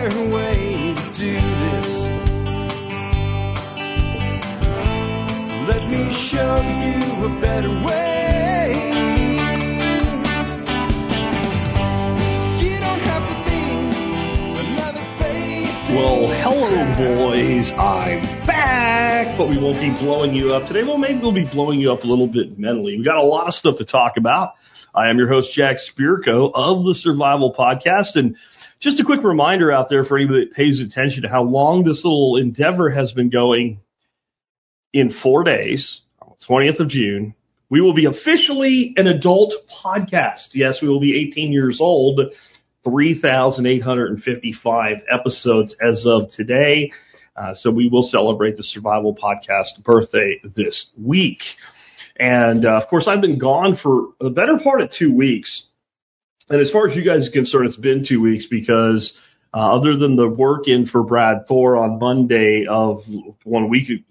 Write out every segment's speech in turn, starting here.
better way to do this. Let me show you a better way. You don't have to be another face. Well, hello, boys. I'm back, but we won't be blowing you up today. Well, maybe we'll be blowing you up a little bit mentally. We got a lot of stuff to talk about. I am your host, Jack Spirko of the Survival Podcast, and just a quick reminder out there for anybody that pays attention to how long this little endeavor has been going. In 4 days, 20th of June, we will be officially an adult podcast. Yes, we will be 18 years old, 3,855 episodes as of today. So we will celebrate the Survival Podcast birthday this week. And, of course, I've been gone for the better part of 2 weeks. And as far as you guys are concerned, it's been 2 weeks because other than the work in for Brad Thor on Monday of 2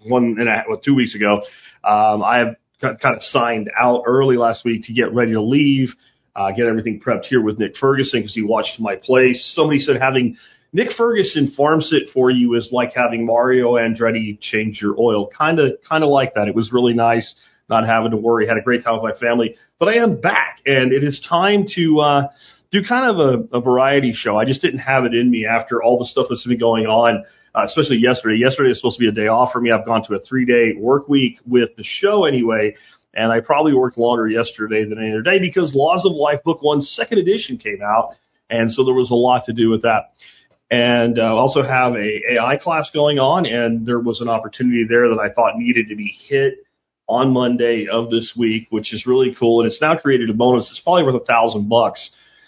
weeks ago, I have kind of signed out early last week to get ready to leave, get everything prepped here with Nick Ferguson because he watched my place. Somebody said having Nick Ferguson farm sit for you is like having Mario Andretti change your oil. Kind of like that. It was really nice not having to worry. Had a great time with my family. But I am back, and it is time to do kind of a variety show. I just didn't have it in me after all the stuff that's been going on, especially yesterday. Yesterday was supposed to be a day off for me. I've gone to a 3-day work week with the show anyway, and I probably worked longer yesterday than any other day because Laws of Life Book 1 second edition came out, and so there was a lot to do with that. And I also have a AI class going on, and there was an opportunity there that I thought needed to be hit on Monday of this week, which is really cool, and it's now created a bonus. It's probably worth $1,000.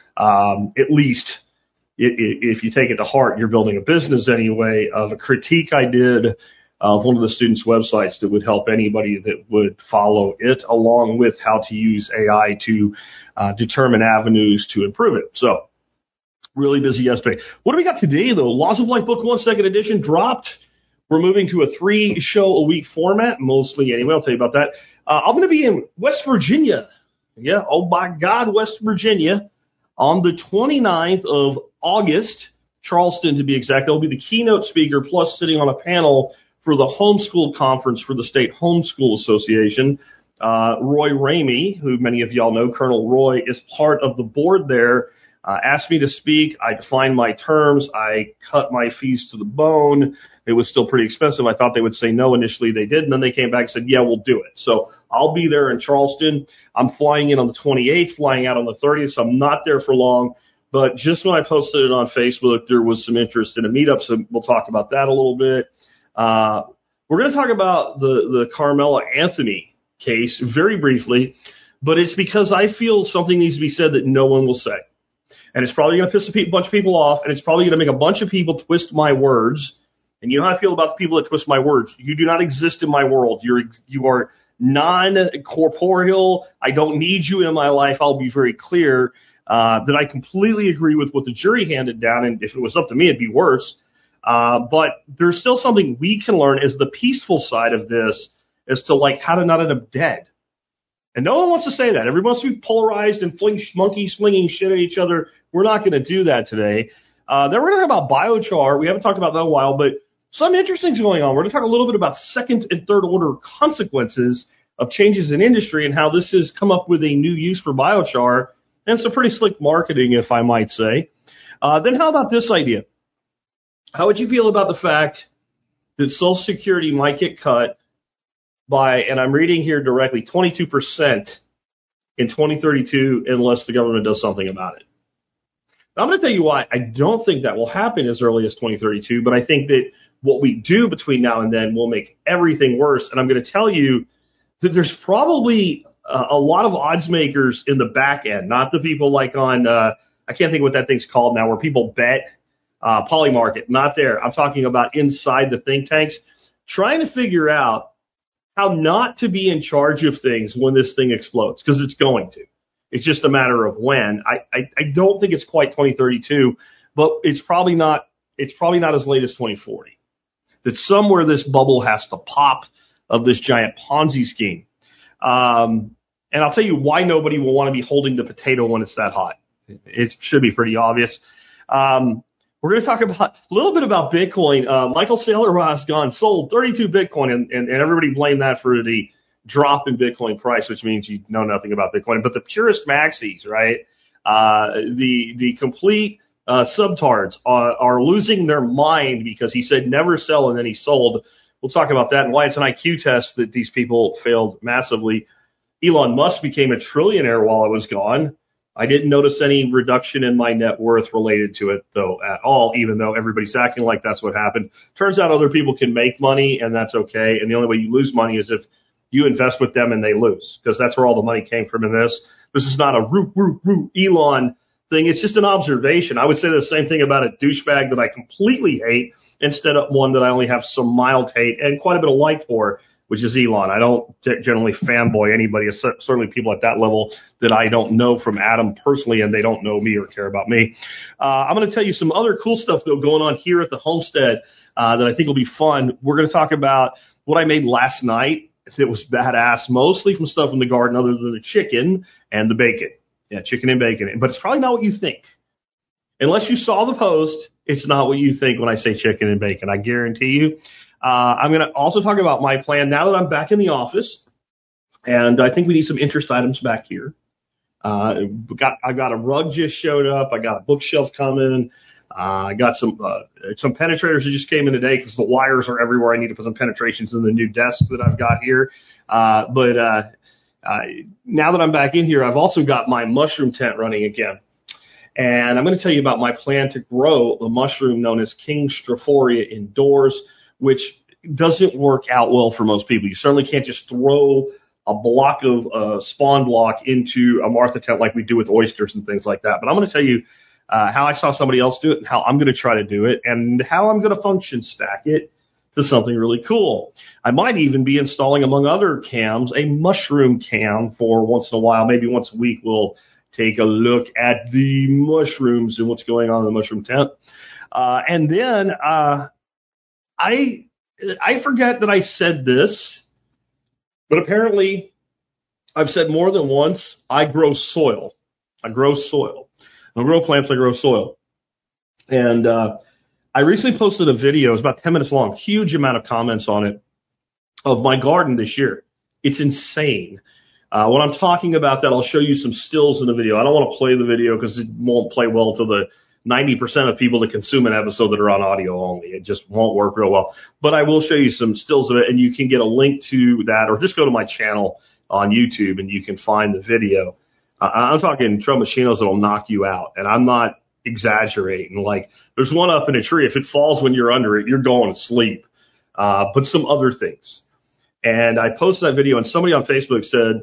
At least if you take it to heart, you're building a business anyway, of a critique I did of one of the students' websites that would help anybody that would follow it, along with how to use AI to determine avenues to improve it. So really busy yesterday. What do we got today, though? Laws of Life Book 1 second edition dropped. We're moving to a 3-show-a-week format, mostly anyway. I'll tell you about that. I'm going to be in West Virginia. Yeah, oh my God, West Virginia. On the 29th of August, Charleston to be exact, I'll be the keynote speaker plus sitting on a panel for the homeschool conference for the State Homeschool Association. Roy Ramey, who many of y'all know, Colonel Roy, is part of the board there, asked me to speak. I defined my terms. I cut my fees to the bone. It was still pretty expensive. I thought they would say no initially. They did, and then they came back and said, yeah, we'll do it. So I'll be there in Charleston. I'm flying in on the 28th, flying out on the 30th, so I'm not there for long. But just when I posted it on Facebook, there was some interest in a meetup, so we'll talk about that a little bit. We're going to talk about the Carmela Anthony case very briefly, but it's because I feel something needs to be said that no one will say. And it's probably going to piss a bunch of people off, and it's probably going to make a bunch of people twist my words. And you know how I feel about the people that twist my words. You do not exist in my world. You are non-corporeal. I don't need you in my life. I'll be very clear that I completely agree with what the jury handed down, and if it was up to me, it'd be worse. But there's still something we can learn as the peaceful side of this as to like how to not end up dead. And no one wants to say that. Everyone wants to be polarized and monkey slinging shit at each other. We're not going to do that today. Then we're going to talk about biochar. We haven't talked about that in a while, but something interesting is going on. We're going to talk a little bit about second and third order consequences of changes in industry and how this has come up with a new use for biochar and some pretty slick marketing, if I might say. Then how about this idea? How would you feel about the fact that Social Security might get cut by, and I'm reading here directly, 22% in 2032 unless the government does something about it? Now, I'm going to tell you why I don't think that will happen as early as 2032, but I think that what we do between now and then will make everything worse. And I'm going to tell you that there's probably a lot of odds makers in the back end, not the people like on, I can't think what that thing's called now, where people bet, Polymarket, not there. I'm talking about inside the think tanks, trying to figure out how not to be in charge of things when this thing explodes, because it's going to. It's just a matter of when. I don't think it's quite 2032, but it's probably not as late as 2040. That somewhere this bubble has to pop of this giant Ponzi scheme. And I'll tell you why nobody will want to be holding the potato when it's that hot. It should be pretty obvious. We're We're going to talk about a little bit about Bitcoin. Michael Saylor has sold 32 Bitcoin, and everybody blamed that for the drop in Bitcoin price, which means you know nothing about Bitcoin. But the purist maxis, right? The complete subtards are losing their mind because he said never sell and then he sold. We'll talk about that and why it's an IQ test that these people failed massively. Elon Musk became a trillionaire while I was gone. I didn't notice any reduction in my net worth related to it, though, at all, even though everybody's acting like that's what happened. Turns out other people can make money, and that's okay. And the only way you lose money is if you invest with them and they lose, because that's where all the money came from in this. This is not a Elon thing. It's just an observation. I would say the same thing about a douchebag that I completely hate instead of one that I only have some mild hate and quite a bit of like for, which is Elon. I don't generally fanboy anybody, certainly people at that level that I don't know from Adam personally, and they don't know me or care about me. I'm going to tell you some other cool stuff, though, going on here at the homestead that I think will be fun. We're going to talk about what I made last night. It was badass, mostly from stuff in the garden other than the chicken and the bacon. Yeah, chicken and bacon. But it's probably not what you think. Unless you saw the post, it's not what you think when I say chicken and bacon. I guarantee you. I'm going to also talk about my plan now that I'm back in the office, and I think we need some interest items back here. I got a rug just showed up. I got a bookshelf coming. I got some penetrators that just came in today because the wires are everywhere. I need to put some penetrations in the new desk that I've got here. But now that I'm back in here, I've also got my mushroom tent running again. And I'm going to tell you about my plan to grow the mushroom known as King Stropharia indoors, which doesn't work out well for most people. You certainly can't just throw a block of spawn block into a Martha tent like we do with oysters and things like that. But I'm going to tell you how I saw somebody else do it and how I'm going to try to do it and how I'm going to function stack it to something really cool. I might even be installing, among other cams, a mushroom cam for once in a while. Maybe once a week we'll take a look at the mushrooms and what's going on in the mushroom tent. And then I forget that I said this, but apparently I've said more than once, I grow soil. I grow soil. I don't grow plants, I grow soil. And I recently posted a video, it was about 10 minutes long, huge amount of comments on it, of my garden this year. It's insane. When I'm talking about that, I'll show you some stills in the video. I don't want to play the video because it won't play well to the 90% of people that consume an episode that are on audio only. It just won't work real well. But I will show you some stills of it, and you can get a link to that, or just go to my channel on YouTube, and you can find the video. I'm talking trombochinos that'll knock you out, and I'm not exaggerating. Like, there's one up in a tree. If it falls when you're under it, you're going to sleep. But some other things. And I posted that video, and somebody on Facebook said,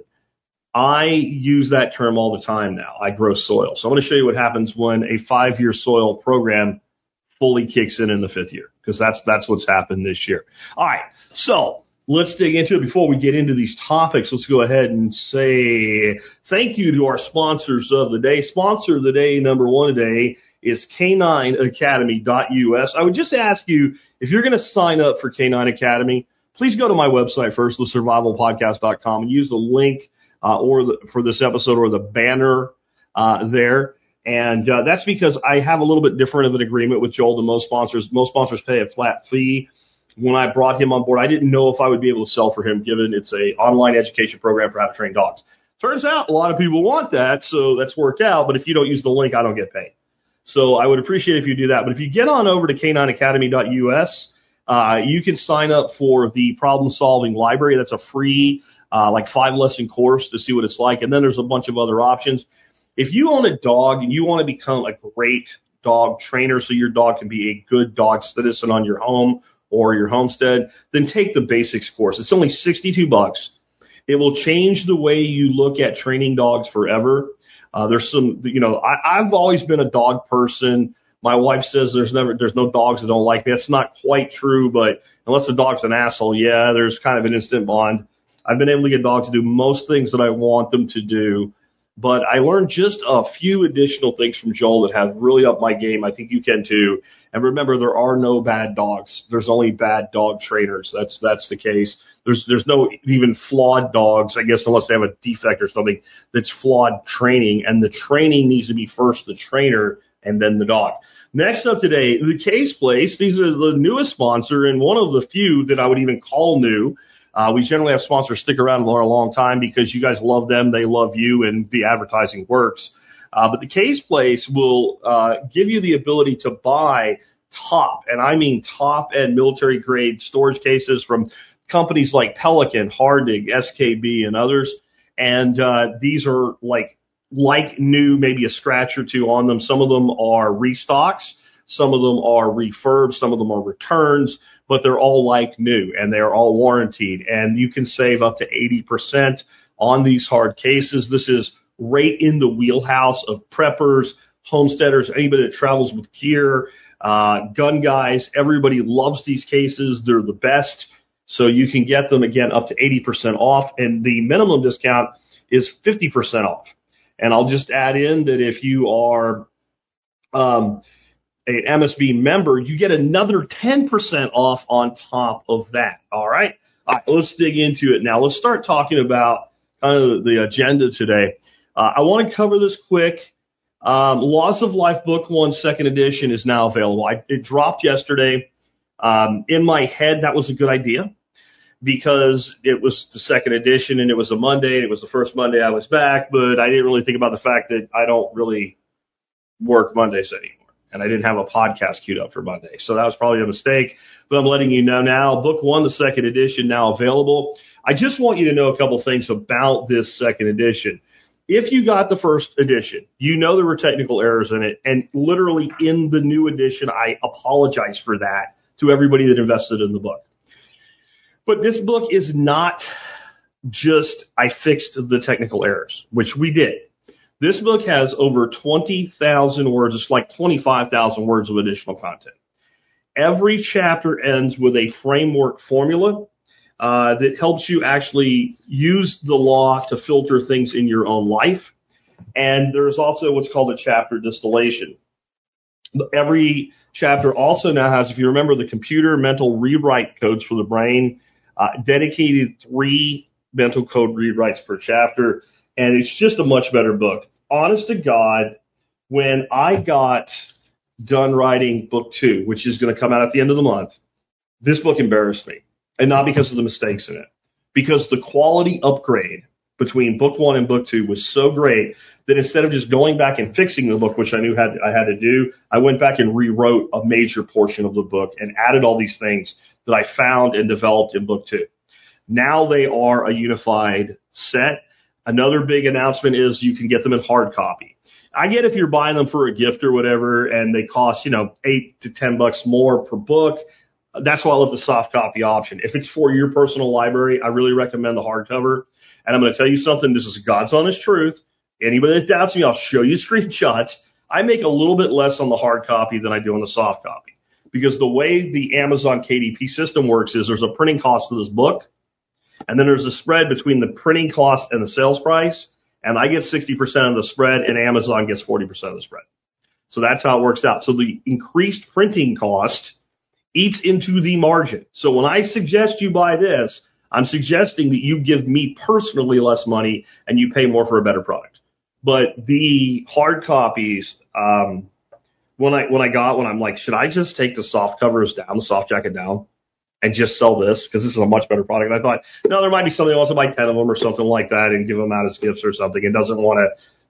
I use that term all the time now. I grow soil. So I'm going to show you what happens when a 5-year soil program fully kicks in the 5th year, because that's what's happened this year. All right, so let's dig into it. Before we get into these topics, let's go ahead and say thank you to our sponsors of the day. Sponsor of the day, number one today, is K9Academy.us. I would just ask you, if you're going to sign up for K9 Academy, please go to my website first, thesurvivalpodcast.com, and use the link for this episode or the banner there. And that's because I have a little bit different of an agreement with Joel than most sponsors. Most sponsors pay a flat fee. When I brought him on board, I didn't know if I would be able to sell for him, given it's a online education program for how to train dogs. Turns out a lot of people want that, so that's worked out. But if you don't use the link, I don't get paid. So I would appreciate if you do that. But if you get on over to K9Academy.us, you can sign up for the problem-solving library. That's a free, 5-lesson course to see what it's like. And then there's a bunch of other options. If you own a dog and you want to become a great dog trainer so your dog can be a good dog citizen on your home or your homestead, then take the basics course. It's only $62. It will change the way you look at training dogs forever. There's some, I've always been a dog person. My wife says there's no dogs that don't like me. That's not quite true, but unless the dog's an asshole, yeah, there's kind of an instant bond. I've been able to get dogs to do most things that I want them to do, but I learned just a few additional things from Joel that have really upped my game. I think you can too. And remember, there are no bad dogs. There's only bad dog trainers. That's the case. There's no even flawed dogs, I guess, unless they have a defect or something that's flawed training. And the training needs to be first the trainer, and then the dog. Next up today, The Case Place. These are the newest sponsor and one of the few that I would even call new. We generally have sponsors stick around for a long time because you guys love them, they love you, and the advertising works. But The Case Place will give you the ability to buy top, and I mean top-end military-grade storage cases from companies like Pelican, Hardig, SKB, and others. And these are like new, maybe a scratch or two on them. Some of them are restocks. Some of them are refurbs. Some of them are returns. But they're all like new, and they're all warranted. And you can save up to 80% on these hard cases. This is right in the wheelhouse of preppers, homesteaders, anybody that travels with gear, gun guys. Everybody loves these cases. They're the best. So you can get them, again, up to 80% off, and the minimum discount is 50% off. And I'll just add in that if you are an MSB member, you get another 10% off on top of that. All right? All right, let's dig into it now. Let's start talking about kind of the agenda today. I want to cover this quick. Laws of Life Book 1, second edition is now available. It dropped yesterday. In my head, that was a good idea because it was the second edition and it was a Monday and it was the first Monday I was back, but I didn't really think about the fact that I don't really work Mondays anymore and I didn't have a podcast queued up for Monday. So that was probably a mistake, but I'm letting you know now. Book 1, the second edition, now available. I just want you to know a couple things about this second edition. If you got the first edition, you know there were technical errors in it, and literally in the new edition, I apologize for that to everybody that invested in the book. But this book is not just I fixed the technical errors, which we did. This book has over 20,000 words. It's like 25,000 words of additional content. Every chapter ends with a framework formula that helps you actually use the law to filter things in your own life. And there's also what's called a chapter distillation. Every chapter also now has, if you remember, the computer mental rewrite codes for the brain, dedicated 3 mental code rewrites per chapter, and it's just a much better book. Honest to God, when I got done writing book 2, which is going to come out at the end of the month, this book embarrassed me. And not because of the mistakes in it, because the quality upgrade between book 1 and book 2 was so great that instead of just going back and fixing the book, which I knew I had to do, I went back and rewrote a major portion of the book and added all these things that I found and developed in book 2. Now they are a unified set. Another big announcement is you can get them in hard copy. I get if you're buying them for a gift or whatever and they cost, $8 to $10 more per book. That's why I love the soft copy option. If it's for your personal library, I really recommend the hardcover. And I'm going to tell you something. This is God's honest truth. Anybody that doubts me, I'll show you screenshots. I make a little bit less on the hard copy than I do on the soft copy. Because the way the Amazon KDP system works is there's a printing cost to this book. And then there's a spread between the printing cost and the sales price. And I get 60% of the spread and Amazon gets 40% of the spread. So that's how it works out. So the increased printing cost eats into the margin. So when I suggest you buy this, I'm suggesting that you give me personally less money and you pay more for a better product. But the hard copies, when I got one, I'm like, should I just take the soft covers down, the soft jacket down, and just sell this? Because this is a much better product. And I thought, no, there might be somebody who wants to buy 10 of them or something like that and give them out as gifts or something and doesn't want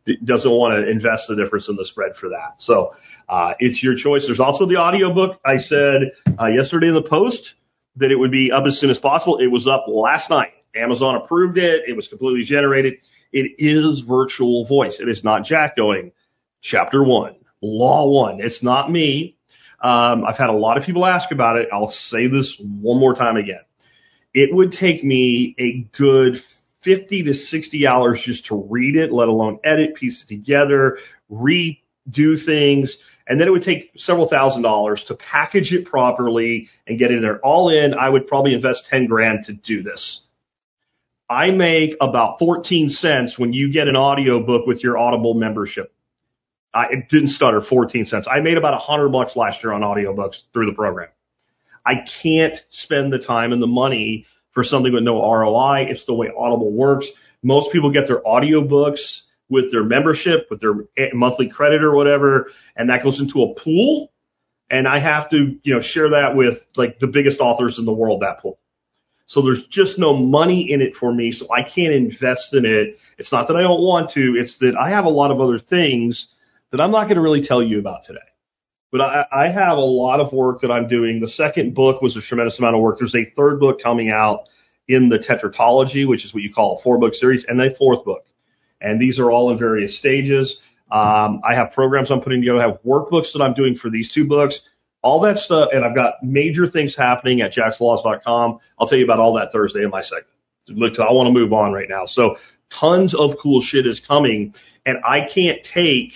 to invest the difference in the spread for that. So it's your choice. There's also the audiobook. I said yesterday in the post that it would be up as soon as possible. It was up last night. Amazon approved it. It was completely generated. It is virtual voice. It is not Jack going, chapter 1, law 1. It's not me. I've had a lot of people ask about it. I'll say this one more time again. It would take me a good 50 to 60 hours just to read it, let alone edit, piece it together, redo things. And then it would take several $1,000s to package it properly and get it there. All in, I would probably invest $10,000 to do this. I make about 14 cents when you get an audiobook with your Audible membership. It didn't stutter, 14 cents. I made about $100 last year on audiobooks through the program. I can't spend the time and the money for something with no ROI. It's the way Audible works. Most people get their audiobooks with their membership, with their monthly credit or whatever, and that goes into a pool. And I have to, share that with like the biggest authors in the world, that pool. So there's just no money in it for me, so I can't invest in it. It's not that I don't want to. It's that I have a lot of other things that I'm not going to really tell you about today. But I have a lot of work that I'm doing. The second book was a tremendous amount of work. There's a third book coming out in the Tetralogy, which is what you call a 4-book series, and a fourth book. And these are all in various stages. I have programs I'm putting together. I have workbooks that I'm doing for these 2 books. All that stuff, and I've got major things happening at jackslaws.com. I'll tell you about all that Thursday in my segment. Look, I want to move on right now. So tons of cool shit is coming, and I can't take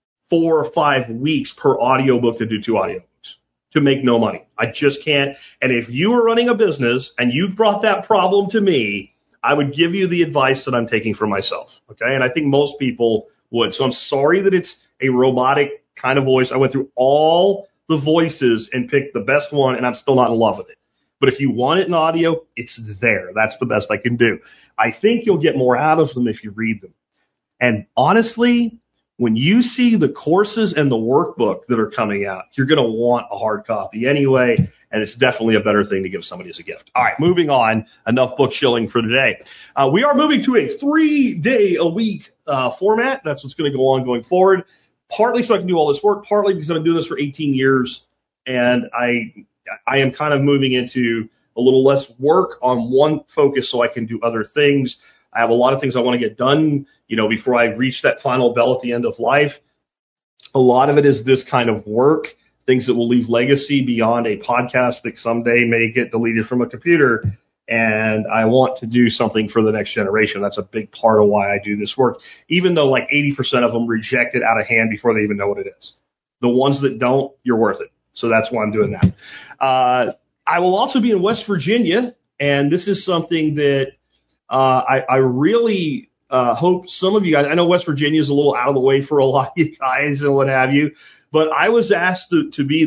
4 or 5 weeks per audiobook to do 2 audiobooks to make no money. I just can't. And if you were running a business and you brought that problem to me, I would give you the advice that I'm taking for myself. Okay. And I think most people would. So I'm sorry that it's a robotic kind of voice. I went through all the voices and picked the best one, and I'm still not in love with it. But if you want it in audio, it's there. That's the best I can do. I think you'll get more out of them if you read them. And honestly, when you see the courses and the workbook that are coming out, you're going to want a hard copy anyway, and it's definitely a better thing to give somebody as a gift. All right, moving on. Enough book shilling for today. We are moving to a 3-day-a-week format. That's what's going to go on going forward. Partly so I can do all this work, partly because I've been doing this for 18 years, and I am kind of moving into a little less work on one focus so I can do other things. I have a lot of things I want to get done, before I reach that final bell at the end of life. A lot of it is this kind of work, things that will leave legacy beyond a podcast that someday may get deleted from a computer. And I want to do something for the next generation. That's a big part of why I do this work, even though like 80% of them reject it out of hand before they even know what it is. The ones that don't, you're worth it. So that's why I'm doing that. I will also be in West Virginia, and this is something that I really hope some of you guys, I know West Virginia is a little out of the way for a lot of you guys and what have you, but I was asked to be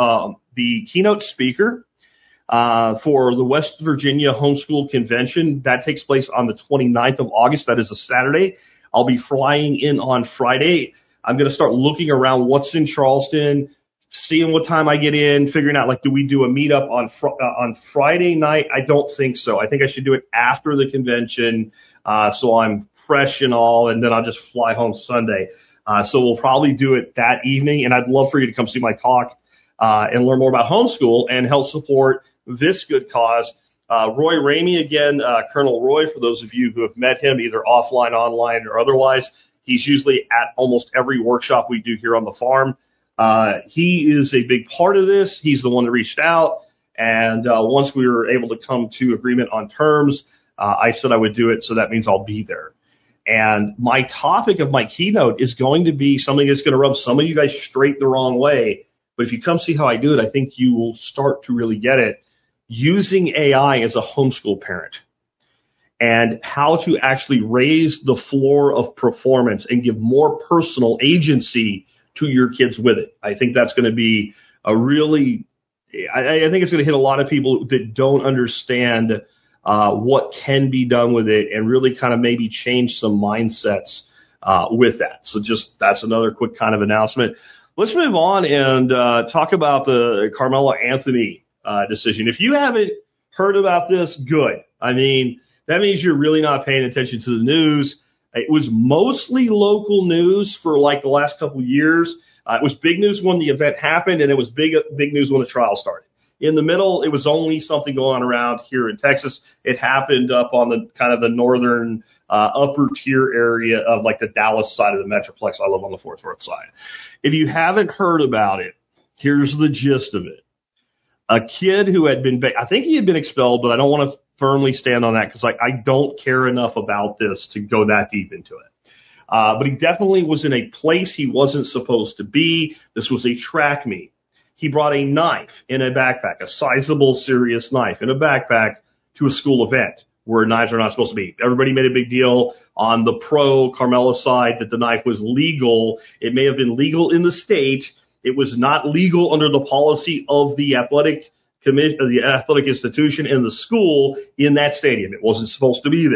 the keynote speaker for the West Virginia Homeschool Convention. That takes place on the 29th of August. That is a Saturday. I'll be flying in on Friday. I'm going to start looking around what's in Charleston, seeing what time I get in, figuring out, do we do a meetup on Friday night? I don't think so. I think I should do it after the convention, so I'm fresh and all, and then I'll just fly home Sunday. So we'll probably do it that evening, and I'd love for you to come see my talk and learn more about homeschool and help support this good cause. Roy Ramey, again, Colonel Roy, for those of you who have met him, either offline, online, or otherwise, he's usually at almost every workshop we do here on the farm. He is a big part of this. He's the one that reached out, and once we were able to come to agreement on terms, I said I would do it, so that means I'll be there. And my topic of my keynote is going to be something that's going to rub some of you guys straight the wrong way, but if you come see how I do it, I think you will start to really get it. Using AI as a homeschool parent and how to actually raise the floor of performance and give more personal agency to your kids with it. I think that's going to be a really, I think it's going to hit a lot of people that don't understand what can be done with it and really kind of maybe change some mindsets with that. So that's another quick kind of announcement. Let's move on and talk about the Carmelo Anthony decision. If you haven't heard about this, good. I mean, that means you're really not paying attention to the news. It was mostly local news for the last couple of years. It was big news when the event happened, and it was big news when the trial started. In the middle, it was only something going on around here in Texas. It happened up on the kind of the northern upper tier area of the Dallas side of the Metroplex. I live on the Fort Worth side. If you haven't heard about it, here's the gist of it. A kid who had been, I think he had been expelled, but I don't want to firmly stand on that because I don't care enough about this to go that deep into it. But he definitely was in a place he wasn't supposed to be. This was a track meet. He brought a knife in a backpack, a sizable, serious knife in a backpack to a school event where knives are not supposed to be. Everybody made a big deal on the pro Carmelo side that the knife was legal. It may have been legal in the state. It was not legal under the policy of the athletic commission, the athletic institution and the school in that stadium. It wasn't supposed to be there.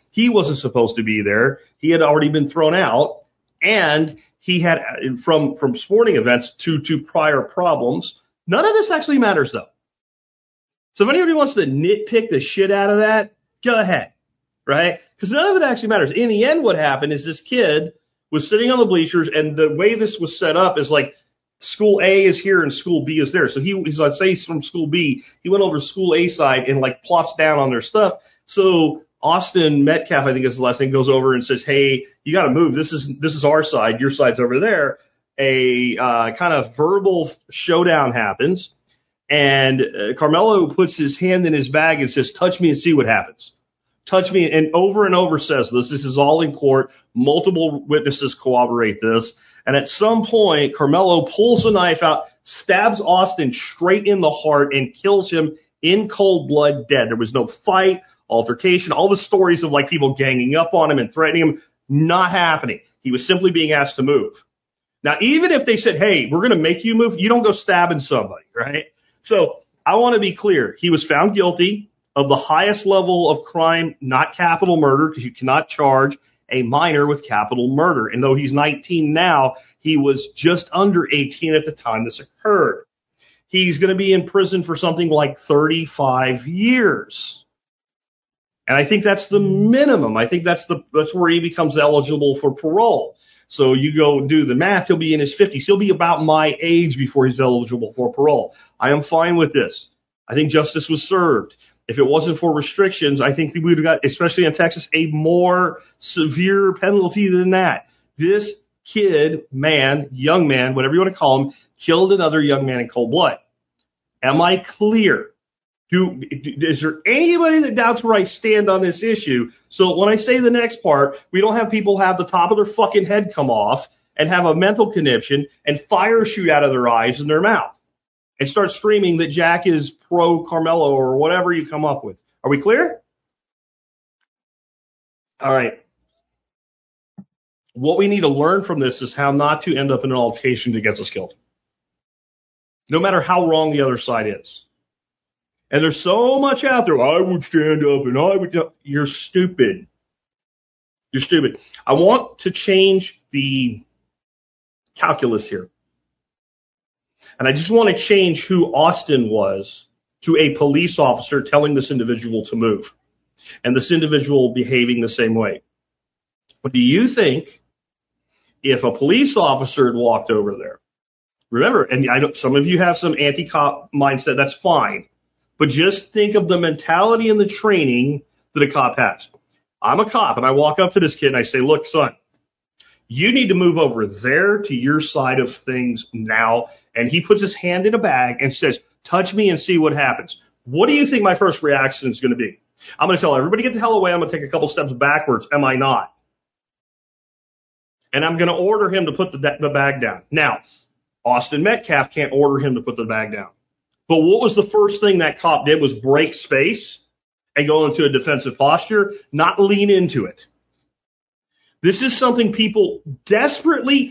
He wasn't supposed to be there. He had already been thrown out, and he had from sporting events to prior problems. None of this actually matters, though. So if anybody wants to nitpick the shit out of that, go ahead, right? Because none of it actually matters. In the end, what happened is this kid was sitting on the bleachers, and the way this was set up is like school A is here and school B is there. So he's, let's say he's from school B. He went over to school A side and like plops down on their stuff. So Austin Metcalf, I think is the last name, goes over and says, hey, you got to move. This is our side. Your side's over there. A kind of verbal showdown happens. And Carmelo puts his hand in his bag and says, touch me and see what happens. Touch me, and over says this. This is all in court. Multiple witnesses corroborate this. And at some point, Carmelo pulls a knife out, stabs Austin straight in the heart, and kills him in cold blood, dead. There was no fight, altercation, all the stories of like people ganging up on him and threatening him, not happening. He was simply being asked to move. Now, even if they said, hey, we're going to make you move, you don't go stabbing somebody, right? So I want to be clear. He was found guilty of the highest level of crime, not capital murder, because you cannot charge a minor with capital murder. And though he's 19 now, he was just under 18 at the time this occurred. He's going to be in prison for something like 35 years. And I think that's the minimum. I think that's where he becomes eligible for parole. So you go do the math, he'll be in his 50s. He'll be about my age before he's eligible for parole. I am fine with this. I think justice was served. If it wasn't for restrictions, I think we would have got, especially in Texas, a more severe penalty than that. This kid, man, young man, whatever you want to call him, killed another young man in cold blood. Am I clear? Is there anybody that doubts where I stand on this issue? So when I say the next part, we don't have people have the top of their fucking head come off and have a mental conniption and fire shoot out of their eyes and their mouth and start screaming that Jack is pro Carmelo or whatever you come up with. Are we clear? All right. What we need to learn from this is how not to end up in an altercation that gets us killed, no matter how wrong the other side is. And there's so much out there. I would stand up and I would. You're stupid. You're stupid. I want to change the calculus here. And I just want to change who Austin was to a police officer telling this individual to move. And this individual behaving the same way. But do you think if a police officer had walked over there, remember, and I know some of you have some anti-cop mindset, that's fine. But just think of the mentality and the training that a cop has. I'm a cop, and I walk up to this kid, and I say, look, son, you need to move over there to your side of things now. And he puts his hand in a bag and says, touch me and see what happens. What do you think my first reaction is going to be? I'm going to tell everybody, get the hell away. I'm going to take a couple steps backwards. Am I not? And I'm going to order him to put the bag down. Now, Austin Metcalf can't order him to put the bag down. But what was the first thing that cop did was break space and go into a defensive posture, not lean into it. This is something people desperately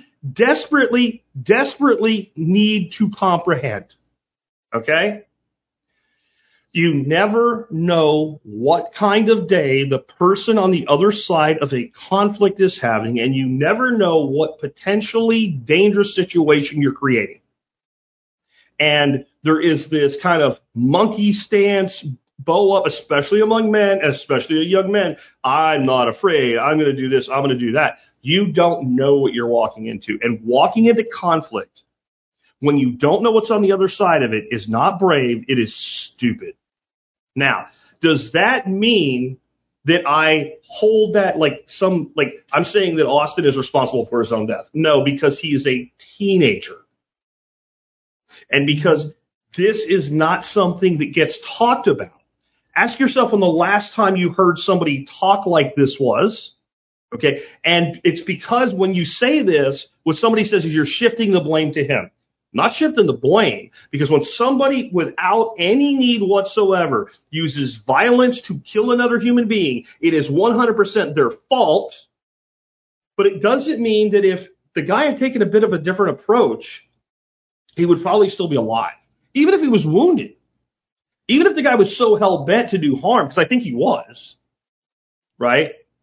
need to comprehend. Okay? You never know what kind of day the person on the other side of a conflict is having, and you never know what potentially dangerous situation you're creating. And there is this kind of monkey stance, bow up, especially among men, especially young men. I'm not afraid. I'm going to do this. I'm going to do that. You don't know what you're walking into. And walking into conflict when you don't know what's on the other side of it is not brave. It is stupid. Now, does that mean that I hold that I'm saying that Austin is responsible for his own death? No, because he is a teenager. And because this is not something that gets talked about. Ask yourself when the last time you heard somebody talk like this was. Okay. And it's because when you say this, what somebody says is you're shifting the blame to him. Not shifting the blame, because when somebody without any need whatsoever uses violence to kill another human being, it is 100% their fault. But it doesn't mean that if the guy had taken a bit of a different approach, he would probably still be alive, even if he was wounded. Even if the guy was so hell-bent to do harm, because I think he was, right?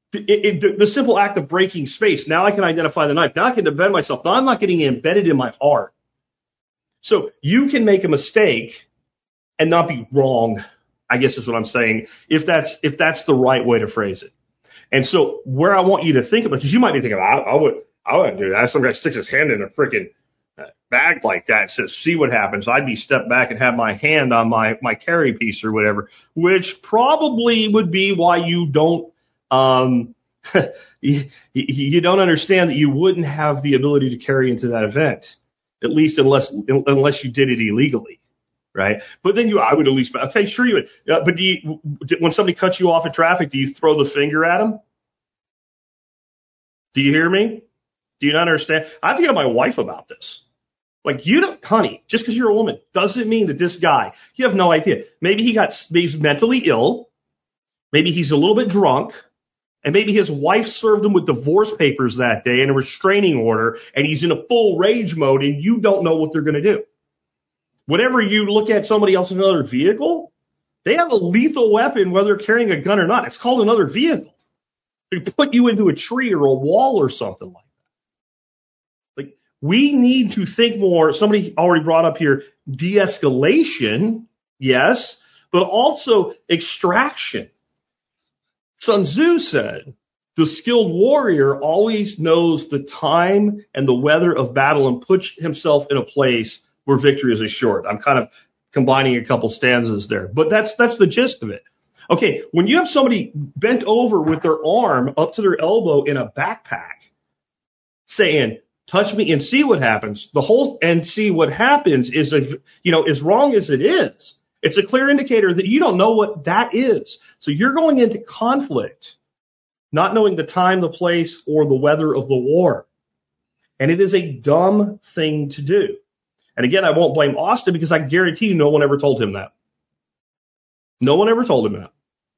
The simple act of breaking space. Now I can identify the knife. Now I can defend myself. Now I'm not getting embedded in my heart. So you can make a mistake and not be wrong, I guess is what I'm saying, if that's the right way to phrase it. And so where I want you to think about, because you might be thinking, I wouldn't do that. Some guy sticks his hand in a freaking bag like that and says, see what happens. I'd be stepped back and have my hand on my carry piece or whatever, which probably would be why you don't, you don't understand that you wouldn't have the ability to carry into that event, at least unless you did it illegally. Right. But then I would at least, okay, sure you would. But when somebody cuts you off in traffic, do you throw the finger at them? Do you hear me? Do you not understand? I have to get my wife about this. Like, you don't, honey, just because you're a woman doesn't mean that this guy, you have no idea. Maybe he's mentally ill. Maybe he's a little bit drunk. And maybe his wife served him with divorce papers that day and a restraining order. And he's in a full rage mode and you don't know what they're going to do. Whenever you look at somebody else in another vehicle, they have a lethal weapon, whether they're carrying a gun or not. It's called another vehicle. They put you into a tree or a wall or something like that. Like, we need to think more. Somebody already brought up here de-escalation, yes, but also extraction. Sun Tzu said, the skilled warrior always knows the time and the weather of battle and puts himself in a place where victory is assured. I'm kind of combining a couple stanzas there, but that's the gist of it. Okay, when you have somebody bent over with their arm up to their elbow in a backpack saying, touch me and see what happens, and see what happens is, as wrong as it is, it's a clear indicator that you don't know what that is. So you're going into conflict, not knowing the time, the place, or the weather of the war. And it is a dumb thing to do. And again, I won't blame Austin because I guarantee you no one ever told him that. No one ever told him that.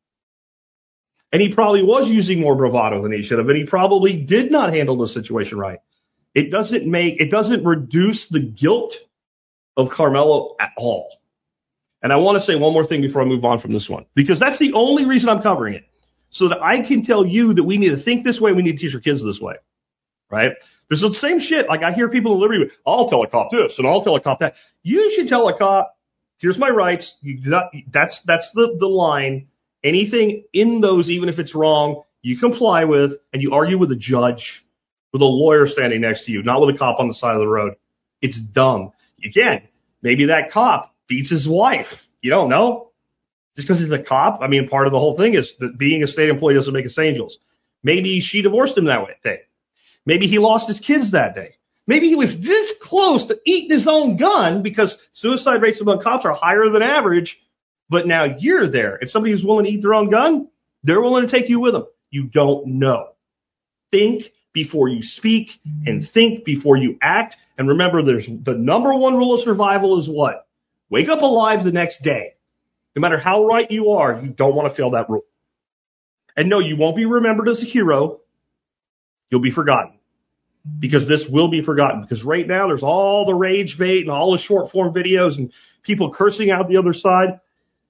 And he probably was using more bravado than he should have, and he probably did not handle the situation right. It doesn't reduce the guilt of Carmelo at all. And I want to say one more thing before I move on from this one, because that's the only reason I'm covering it, so that I can tell you that we need to think this way, we need to teach our kids this way, right? There's the same shit. Like, I hear people in Liberty, I'll tell a cop this and I'll tell a cop that. You should tell a cop, here's my rights. That's the line. Anything in those, even if it's wrong, you comply with, and you argue with a judge, with a lawyer standing next to you, not with a cop on the side of the road. It's dumb. Again, maybe that cop beats his wife. You don't know. Just because he's a cop, I mean, part of the whole thing is that being a state employee doesn't make us angels. Maybe she divorced him that day. Maybe he lost his kids that day. Maybe he was this close to eating his own gun because suicide rates among cops are higher than average. But now you're there. And somebody who's willing to eat their own gun, they're willing to take you with them. You don't know. Think before you speak and think before you act. And remember, there's the number one rule of survival is what? Wake up alive the next day. No matter how right you are, you don't want to fail that rule. And no, you won't be remembered as a hero. You'll be forgotten. Because this will be forgotten. Because right now there's all the rage bait and all the short form videos and people cursing out the other side.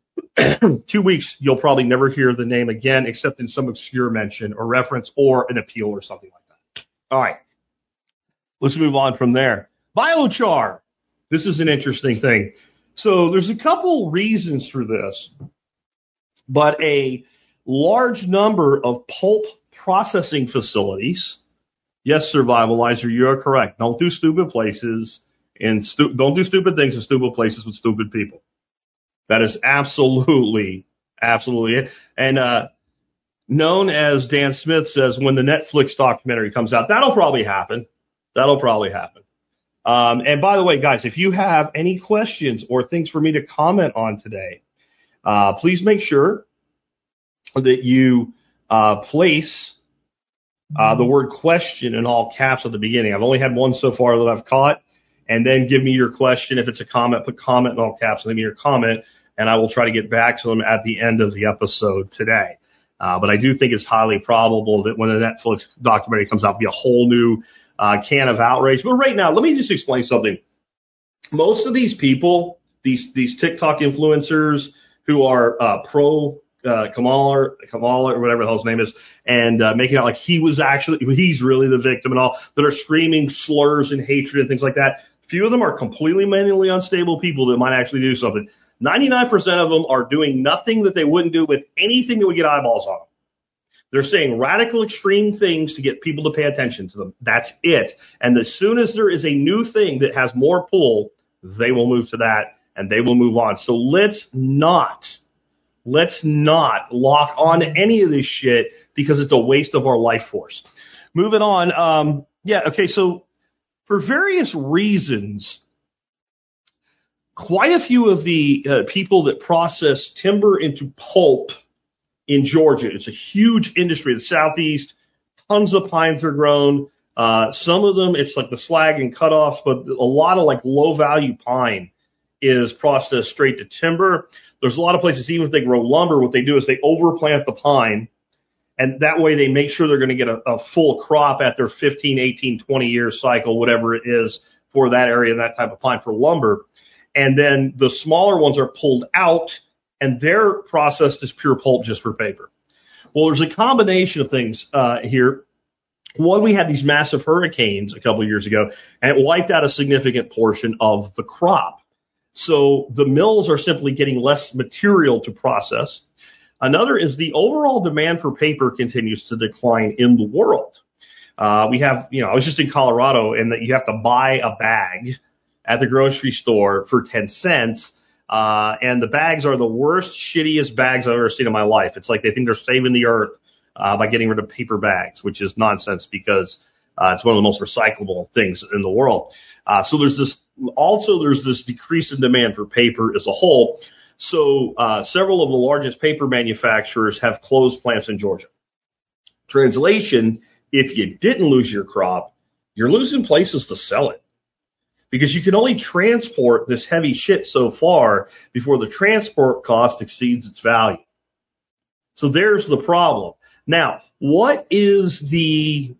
2 weeks, you'll probably never hear the name again, except in some obscure mention or reference or an appeal or something like that. All right. Let's move on from there. Biochar. This is an interesting thing. So there's a couple reasons for this, but a large number of pulp processing facilities. Yes, Survivalizer, you are correct. Don't do stupid places and don't do stupid things in stupid places with stupid people. That is absolutely it. And known as Dan Smith says, when the Netflix documentary comes out, that'll probably happen. And by the way, guys, if you have any questions or things for me to comment on today, please make sure that you place the word question in all caps at the beginning. I've only had one so far that I've caught. And then give me your question. If it's a comment, put comment in all caps and leave me your comment. And I will try to get back to them at the end of the episode today. But I do think it's highly probable that when the Netflix documentary comes out, it'll be a whole new can of outrage. But right now, let me just explain something. Most of these people, these TikTok influencers who are pro Kamala, or whatever the hell his name is, and making out like he's really the victim and all, that are screaming slurs and hatred and things like that. Few of them are completely mentally unstable people that might actually do something. 99% of them are doing nothing that they wouldn't do with anything that would get eyeballs on them. They're saying radical, extreme things to get people to pay attention to them. That's it. And as soon as there is a new thing that has more pull, they will move to that and they will move on. So let's not lock on to any of this shit because it's a waste of our life force. Moving on. So for various reasons, quite a few of the people that process timber into pulp in Georgia, it's a huge industry. The Southeast, tons of pines are grown. Some of them, it's like the slag and cutoffs, but a lot of like low value pine is processed straight to timber. There's a lot of places, even if they grow lumber, what they do is they overplant the pine, and that way they make sure they're going to get a full crop at their 15, 18, 20-year cycle, whatever it is for that area and that type of pine for lumber. And then the smaller ones are pulled out, and they're processed as pure pulp just for paper. Well, there's a combination of things here. One, we had these massive hurricanes a couple of years ago, and it wiped out a significant portion of the crop. So the mills are simply getting less material to process. Another is the overall demand for paper continues to decline in the world. We have, I was just in Colorado, and that you have to buy a bag at the grocery store for 10 cents. And the bags are the worst, shittiest bags I've ever seen in my life. It's like they think they're saving the earth by getting rid of paper bags, which is nonsense because it's one of the most recyclable things in the world. So there's this decrease in demand for paper as a whole. So several of the largest paper manufacturers have closed plants in Georgia. Translation, if you didn't lose your crop, you're losing places to sell it. Because you can only transport this heavy shit so far before the transport cost exceeds its value. So there's the problem. Now, what is the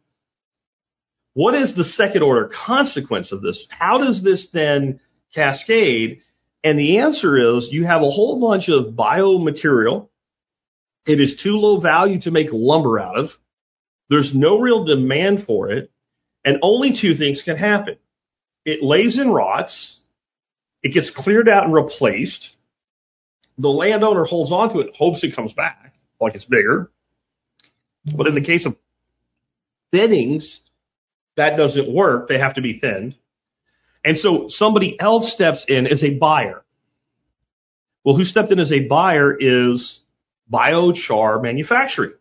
second order consequence of this? How does this then cascade? And the answer is you have a whole bunch of biomaterial. It is too low value to make lumber out of. There's no real demand for it. And only two things can happen. It lays and rots. It gets cleared out and replaced. The landowner holds on to it, hopes it comes back, like it's bigger. But in the case of thinnings, that doesn't work. They have to be thinned. And so somebody else steps in as a buyer. Well, who stepped in as a buyer is biochar manufacturing.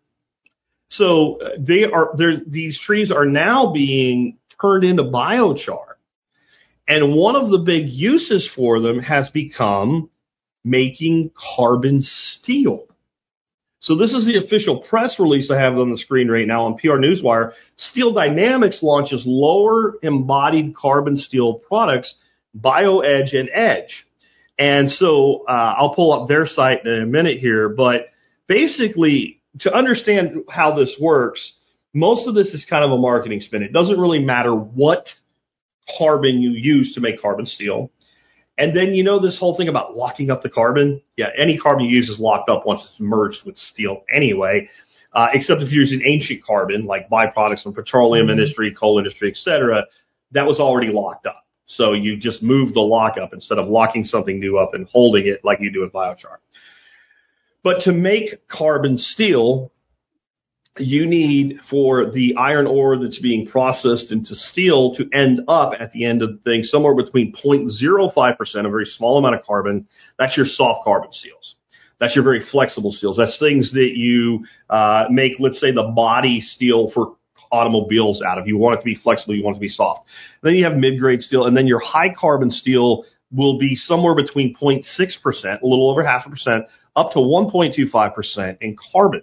So these trees are now being turned into biochar. And one of the big uses for them has become making carbon steel. So this is the official press release I have on the screen right now on PR Newswire. Steel Dynamics launches lower embodied carbon steel products, BioEdge and Edge. And so I'll pull up their site in a minute here. But basically, to understand how this works, most of this is kind of a marketing spin. It doesn't really matter what carbon you use to make carbon steel. And then this whole thing about locking up the carbon. Yeah, any carbon you use is locked up once it's merged with steel anyway, except if you're using ancient carbon like byproducts from petroleum industry, coal industry, etc. That was already locked up. So you just move the lockup instead of locking something new up and holding it like you do with biochar. But to make carbon steel, you need for the iron ore that's being processed into steel to end up at the end of the thing somewhere between 0.05%, a very small amount of carbon. That's your soft carbon steels. That's your very flexible steels. That's things that you make, let's say, the body steel for automobiles out of. You want it to be flexible. You want it to be soft. Then you have mid-grade steel, and then your high carbon steel will be somewhere between 0.6%, a little over 0.5%, up to 1.25% in carbon.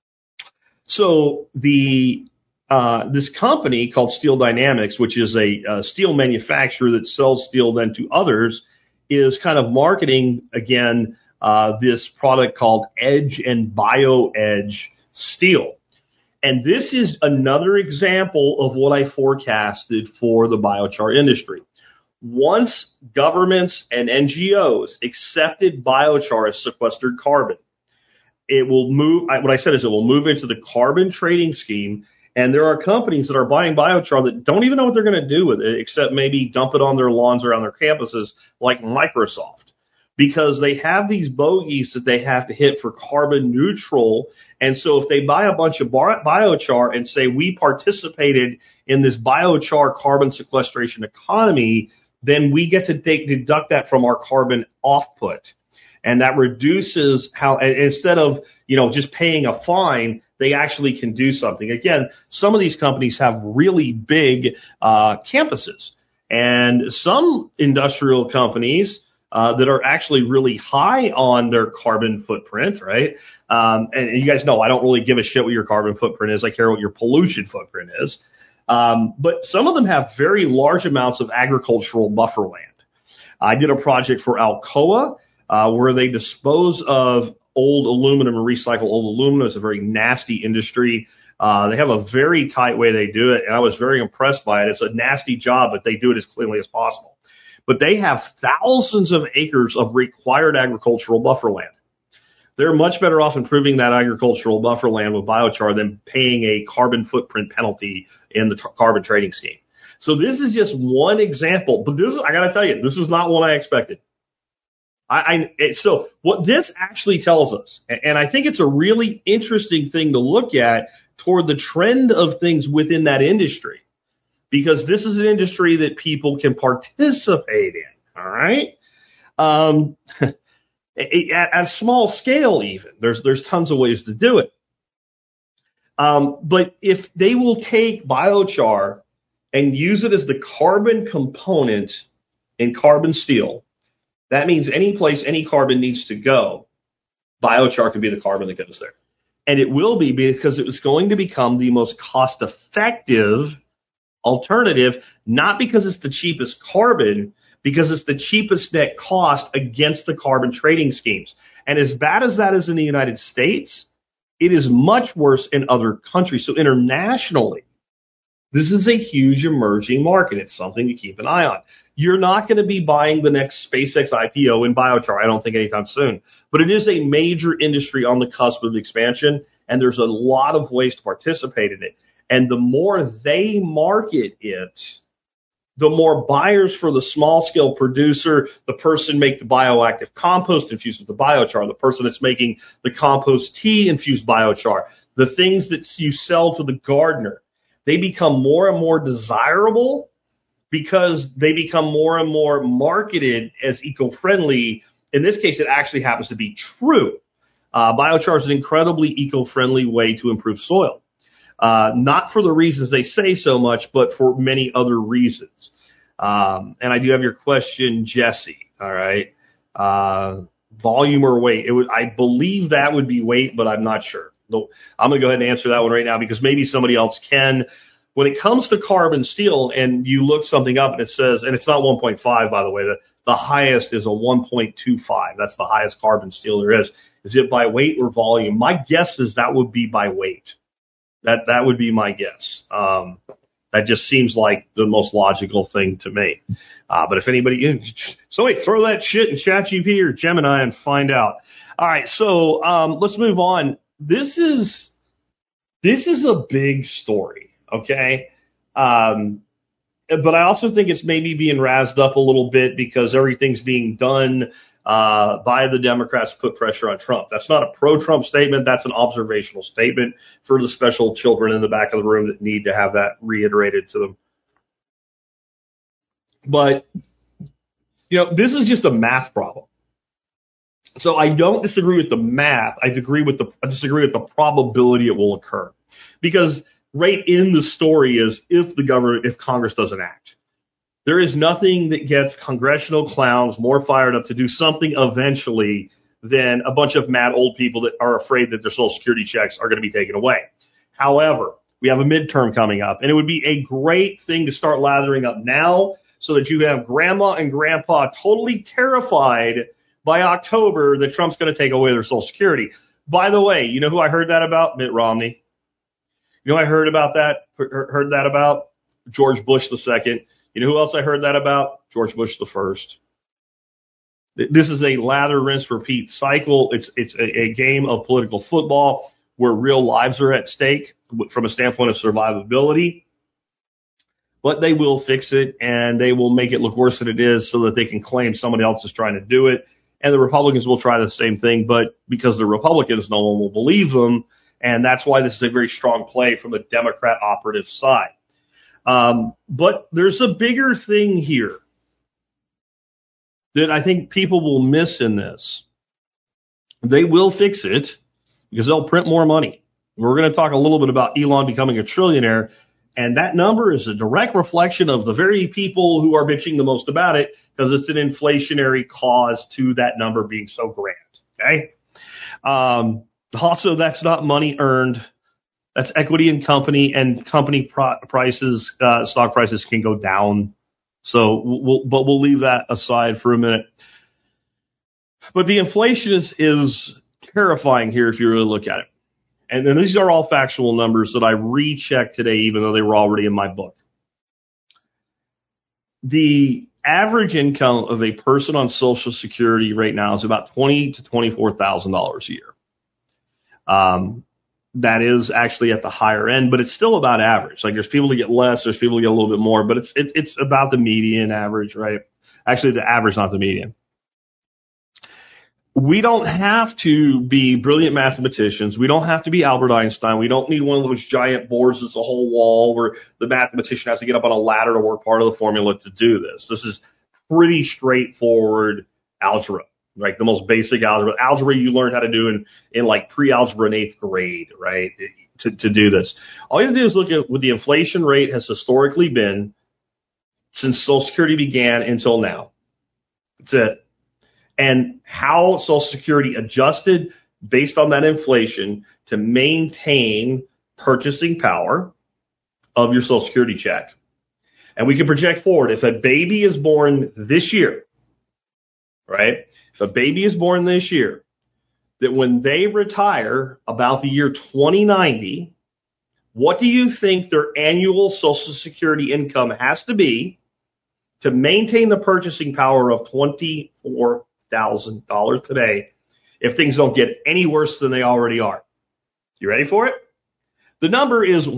So this company called Steel Dynamics, which is a steel manufacturer that sells steel then to others, is kind of marketing again this product called Edge and BioEdge steel. And this is another example of what I forecasted for the biochar industry. Once governments and NGOs accepted biochar as sequestered carbon, it will move. What I said is it will move into the carbon trading scheme. And there are companies that are buying biochar that don't even know what they're going to do with it, except maybe dump it on their lawns around their campuses, like Microsoft, because they have these bogeys that they have to hit for carbon neutral. And so if they buy a bunch of biochar and say we participated in this biochar carbon sequestration economy, then we get to deduct that from our carbon output. And that reduces how, instead of, just paying a fine, they actually can do something. Again, some of these companies have really big campuses, and some industrial companies that are actually really high on their carbon footprint, right? And you guys know I don't really give a shit what your carbon footprint is. I care what your pollution footprint is. But some of them have very large amounts of agricultural buffer land. I did a project for Alcoa where they dispose of old aluminum and recycle old aluminum. It's a very nasty industry. They have a very tight way they do it, and I was very impressed by it. It's a nasty job, but they do it as cleanly as possible. But they have thousands of acres of required agricultural buffer land. They're much better off improving that agricultural buffer land with biochar than paying a carbon footprint penalty in the carbon trading scheme. So this is just one example, but I got to tell you, this is not what I expected. So what this actually tells us, and I think it's a really interesting thing to look at toward the trend of things within that industry, because this is an industry that people can participate in. All right. At small scale, even there's tons of ways to do it. But if they will take biochar and use it as the carbon component in carbon steel, that means any place any carbon needs to go, biochar can be the carbon that goes there. And it will be, because it was going to become the most cost-effective alternative, not because it's the cheapest carbon, because it's the cheapest net cost against the carbon trading schemes. And as bad as that is in the United States, it is much worse in other countries. So internationally, this is a huge emerging market. It's something to keep an eye on. You're not going to be buying the next SpaceX IPO in biochar, I don't think, anytime soon. But it is a major industry on the cusp of expansion, and there's a lot of ways to participate in it. And the more they market it, the more buyers for the small-scale producer, the person make the bioactive compost infused with the biochar, the person that's making the compost tea infused biochar, the things that you sell to the gardener, they become more and more desirable because they become more and more marketed as eco-friendly. In this case, it actually happens to be true. Biochar is an incredibly eco-friendly way to improve soil. Not for the reasons they say so much, but for many other reasons. And I do have your question, Jesse. All right. Volume or weight? I believe that would be weight, but I'm not sure. I'm going to go ahead and answer that one right now because maybe somebody else can. When it comes to carbon steel and you look something up and it says, and it's not 1.5, by the way, the highest is a 1.25. That's the highest carbon steel there is. Is it by weight or volume? My guess is that would be by weight. That would be my guess. That just seems like the most logical thing to me. But if somebody throw that shit in ChatGPT or Gemini and find out. All right, so let's move on. This is a big story, okay? But I also think it's maybe being razzed up a little bit because everything's being done by the Democrats to put pressure on Trump. That's not a pro-Trump statement. That's an observational statement for the special children in the back of the room that need to have that reiterated to them. But, this is just a math problem. So I don't disagree with the math. I disagree with the probability it will occur, because right in the story is if Congress doesn't act. There is nothing that gets congressional clowns more fired up to do something eventually than a bunch of mad old people that are afraid that their Social Security checks are going to be taken away. However, we have a midterm coming up, and it would be a great thing to start lathering up now so that you have grandma and grandpa totally terrified by October that Trump's going to take away their Social Security. By the way, you know who I heard that about? Mitt Romney. You know who I heard that about? George Bush II. You know who else I heard that about? George Bush I. This is a lather, rinse, repeat cycle. It's a game of political football where real lives are at stake from a standpoint of survivability. But they will fix it, and they will make it look worse than it is so that they can claim somebody else is trying to do it. And the Republicans will try the same thing, but because they're Republicans, no one will believe them. And that's why this is a very strong play from the Democrat operative side. But there's a bigger thing here that I think people will miss in this. They will fix it because they'll print more money. We're going to talk a little bit about Elon becoming a trillionaire, and that number is a direct reflection of the very people who are bitching the most about it because it's an inflationary cause to that number being so grand. Okay. Also, that's not money earned. That's equity in company, and company prices, stock prices can go down. So we'll leave that aside for a minute. But the inflation is terrifying here if you really look at it. And then these are all factual numbers that I rechecked today, even though they were already in my book. The average income of a person on Social Security right now is about $20,000 to $24,000 a year. That is actually at the higher end, but it's still about average. Like there's people that get less, there's people that get a little bit more, but it's about the median average, right? Actually, the average, not the median. We don't have to be brilliant mathematicians. We don't have to be Albert Einstein. We don't need one of those giant boards that's a whole wall where the mathematician has to get up on a ladder to work part of the formula to do this. This is pretty straightforward algebra. Like the most basic algebra you learned how to do in like pre-algebra in 8th grade, right? To do this. All you have to do is look at what the inflation rate has historically been since Social Security began until now. That's it. And how Social Security adjusted based on that inflation to maintain purchasing power of your Social Security check. And we can project forward. If a baby is born this year, right? If a baby is born this year, that when they retire about the year 2090, what do you think their annual Social Security income has to be to maintain the purchasing power of $24,000 today if things don't get any worse than they already are? You ready for it? The number is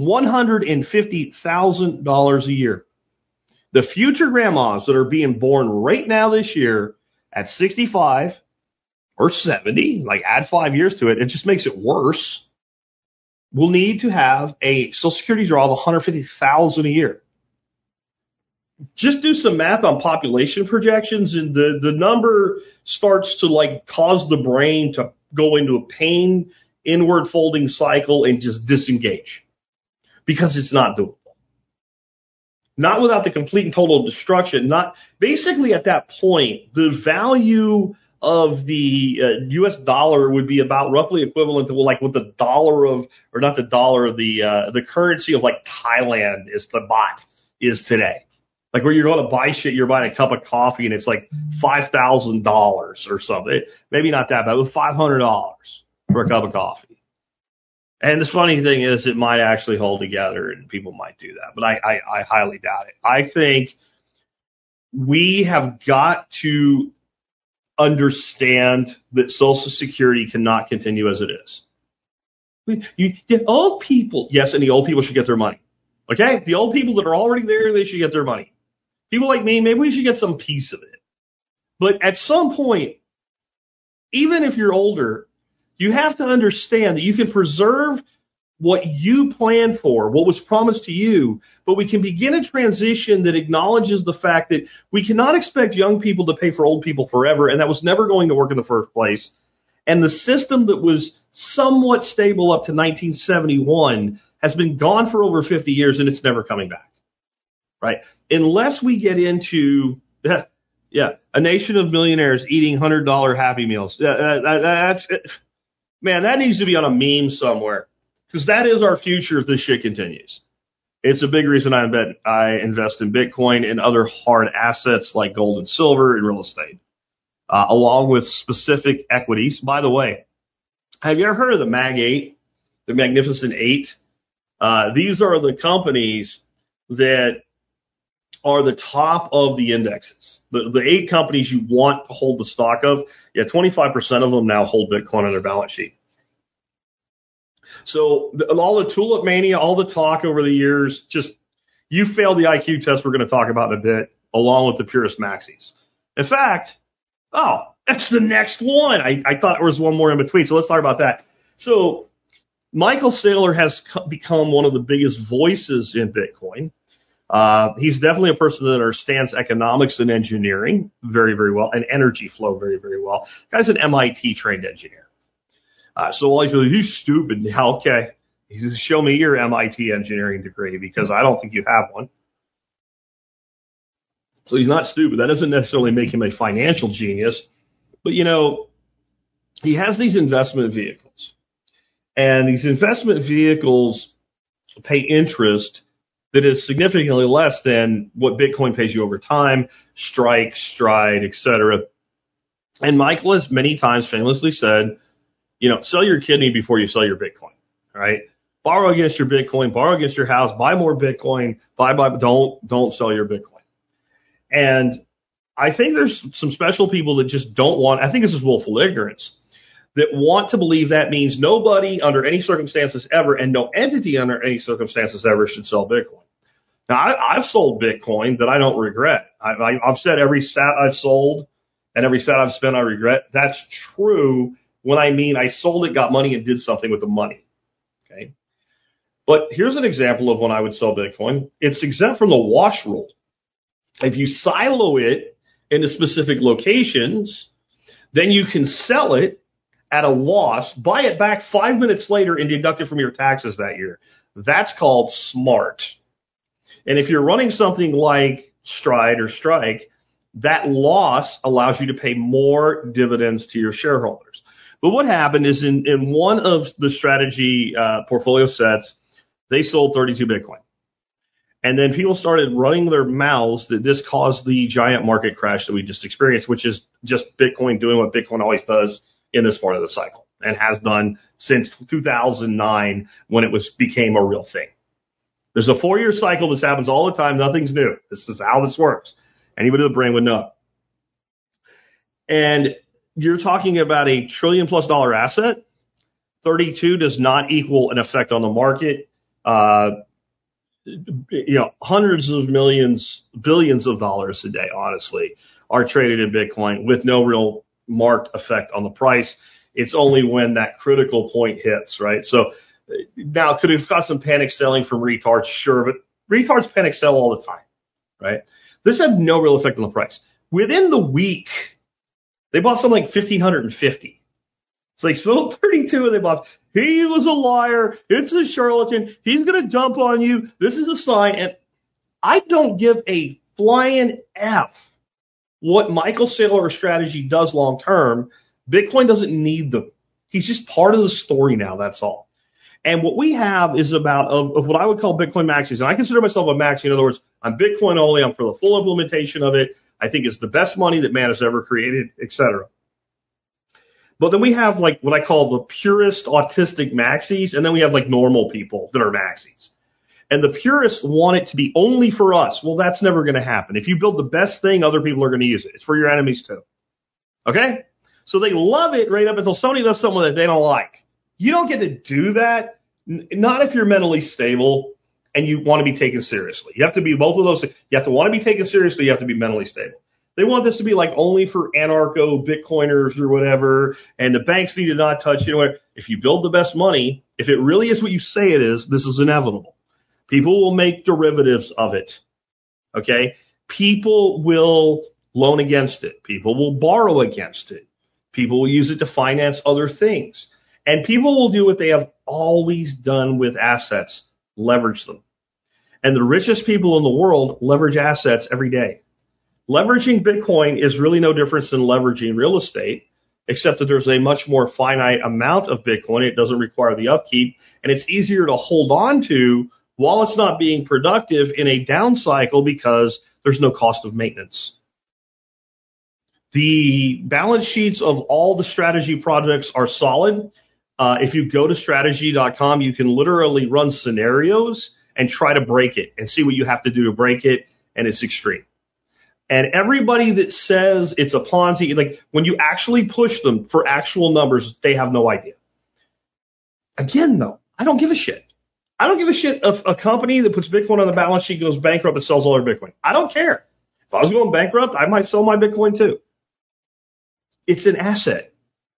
$150,000 a year. The future grandmas that are being born right now this year at 65 or 70, like add 5 years to it, it just makes it worse, will need to have a Social Security draw of $150,000 a year. Just do some math on population projections, and the number starts to like cause the brain to go into a pain inward folding cycle and just disengage because it's not doable. Not without the complete and total destruction. Not basically at that point, the value of the U.S. dollar would be about roughly equivalent to like what the dollar of, or not the dollar, the currency of like Thailand is, the baht is today. Like where you're going to buy shit, you're buying a cup of coffee and it's like $5,000 or something. Maybe not that bad, but $500 for a cup of coffee. And the funny thing is it might actually hold together and people might do that, but I highly doubt it. I think we have got to understand that Social Security cannot continue as it is. You get old people, yes, and the old people should get their money. Okay? The old people that are already there, they should get their money. People like me, maybe we should get some piece of it. But at some point, even if you're older, you have to understand that you can preserve what you planned for, what was promised to you, but we can begin a transition that acknowledges the fact that we cannot expect young people to pay for old people forever, and that was never going to work in the first place. And the system that was somewhat stable up to 1971 has been gone for over 50 years, and it's never coming back, right? Unless we get into, a nation of millionaires eating $100 Happy Meals. Man, that needs to be on a meme somewhere, because that is our future if this shit continues. It's a big reason I invest in Bitcoin and other hard assets like gold and silver and real estate, along with specific equities. By the way, have you ever heard of the Mag 8, the Magnificent 8? These are the companies that are the top of the indexes. The 8 companies you want to hold the stock of, 25% of them now hold Bitcoin on their balance sheet. So all the tulip mania, all the talk over the years, just you failed the IQ test we're going to talk about in a bit, along with the purest maxis. In fact, that's the next one. I thought there was one more in between, so let's talk about that. So Michael Saylor has become one of the biggest voices in Bitcoin. He's definitely a person that understands economics and engineering very, very well, and energy flow very, very well. Guy's an MIT-trained engineer. So all he's stupid. Okay, show me your MIT engineering degree, because I don't think you have one. So he's not stupid. That doesn't necessarily make him a financial genius. But, he has these investment vehicles. And these investment vehicles pay interest that is significantly less than what Bitcoin pays you over time, Strike, Stride, etc. And Michael has many times famously said, sell your kidney before you sell your Bitcoin, right? Borrow against your Bitcoin, borrow against your house, buy more Bitcoin, don't sell your Bitcoin. And I think there's some special people that just don't want, I think this is willful ignorance, that want to believe that means nobody under any circumstances ever, and no entity under any circumstances ever, should sell Bitcoin. Now, I've sold Bitcoin that I don't regret. I've said every sat I've sold and every sat I've spent I regret. That's true when I mean I sold it, got money, and did something with the money. Okay. But here's an example of when I would sell Bitcoin. It's exempt from the wash rule. If you silo it into specific locations, then you can sell it at a loss, buy it back 5 minutes later, and deduct it from your taxes that year. That's called smart. And if you're running something like Stride or Strike, that loss allows you to pay more dividends to your shareholders. But what happened is in one of the strategy portfolio sets, they sold 32 Bitcoin. And then people started running their mouths that this caused the giant market crash that we just experienced, which is just Bitcoin doing what Bitcoin always does in this part of the cycle, and has done since 2009 when it became a real thing. There's a 4-year cycle. This happens all the time. Nothing's new. This is how this works. Anybody with a brain would know. And you're talking about $1 trillion+ asset. 32 does not equal an effect on the market. Hundreds of millions, billions of dollars a day, honestly, are traded in Bitcoin with no real marked effect on the price. It's only when that critical point hits, right? So now, could it have got some panic selling from retards? Sure, but retards panic sell all the time, right? This had no real effect on the price. Within the week, they bought something like 1,550. So they sold 32 and they bought, he was a liar. It's a charlatan. He's going to dump on you. This is a sign. And I don't give a flying F what Michael Saylor's strategy does long term. Bitcoin doesn't need them. He's just part of the story now. That's all. And what we have is about of what I would call Bitcoin maxis. And I consider myself a maxi. In other words, I'm Bitcoin only. I'm for the full implementation of it. I think it's the best money that man has ever created, etc. But then we have like what I call the purist autistic maxis, and then we have like normal people that are maxis. And the purists want it to be only for us. Well, that's never going to happen. If you build the best thing, other people are going to use it. It's for your enemies too. Okay? So they love it right up until somebody does something that they don't like. You don't get to do that, not if you're mentally stable and you want to be taken seriously. You have to be both of those things. You have to want to be taken seriously. You have to be mentally stable. They want this to be like only for anarcho Bitcoiners or whatever, and the banks need to not touch it. If you build the best money, if it really is what you say it is, this is inevitable. People will make derivatives of it. Okay? People will loan against it. People will borrow against it. People will use it to finance other things. And people will do what they have always done with assets, leverage them. And the richest people in the world leverage assets every day. Leveraging Bitcoin is really no different than leveraging real estate, except that there's a much more finite amount of Bitcoin. It doesn't require the upkeep, and it's easier to hold on to while it's not being productive in a down cycle because there's no cost of maintenance. The balance sheets of all the strategy projects are solid. If you go to strategy.com, you can literally run scenarios and try to break it and see what you have to do to break it. and it's extreme. And everybody that says it's a Ponzi, like when you actually push them for actual numbers, they have no idea. Again, though, I don't give a shit. I don't give a shit if a company that puts Bitcoin on the balance sheet goes bankrupt and sells all their Bitcoin. I don't care. If I was going bankrupt, I might sell my Bitcoin too. It's an asset.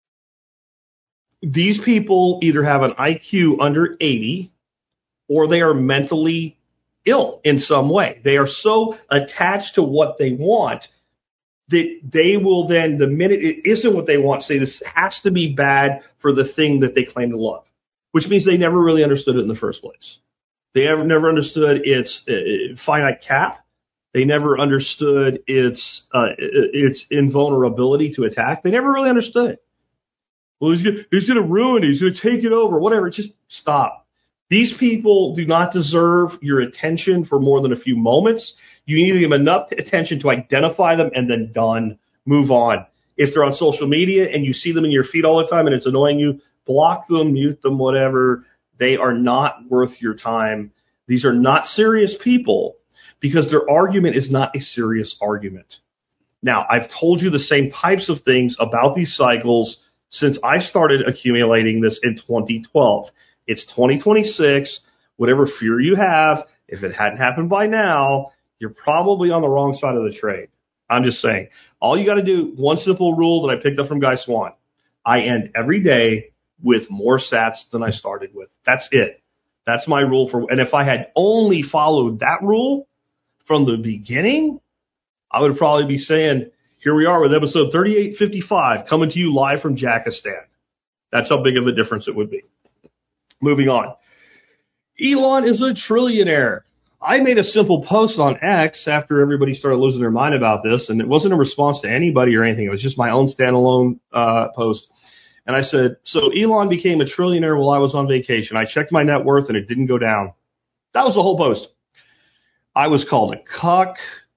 These people either have an IQ under 80 or they are mentally ill in some way. They are so attached to what they want that they will then, the minute it isn't what they want, say this has to be bad for the thing that they claim to love, which means they never really understood it in the first place. They never understood its finite cap. They never understood its invulnerability to attack. They never really understood it. Well, he's going to ruin it. He's going to take it over, whatever. Just stop. These people do not deserve your attention for more than a few moments. You need to give them enough attention to identify them and then done. Move on. If they're on social media and you see them in your feed all the time and it's annoying you, block them, mute them, whatever. They are not worth your time. These are not serious people because their argument is not a serious argument. Now, I've told you the same types of things about these cycles since I started accumulating this in 2012. It's 2026. Whatever fear you have, if it hadn't happened by now, you're probably on the wrong side of the trade. I'm just saying. All you got to do, one simple rule that I picked up from Guy Swan. I end every day with more sats than I started with. That's it. That's my rule and if I had only followed that rule from the beginning, I would probably be saying, here we are with episode 3855 coming to you live from Jakistan. That's how big of a difference it would be. Moving on. Elon is a trillionaire. I made a simple post on X after everybody started losing their mind about this, and it wasn't a response to anybody or anything. It was just my own standalone post. And I said, so Elon became a trillionaire while I was on vacation. I checked my net worth, and it didn't go down. That was the whole post. I was called a cuck,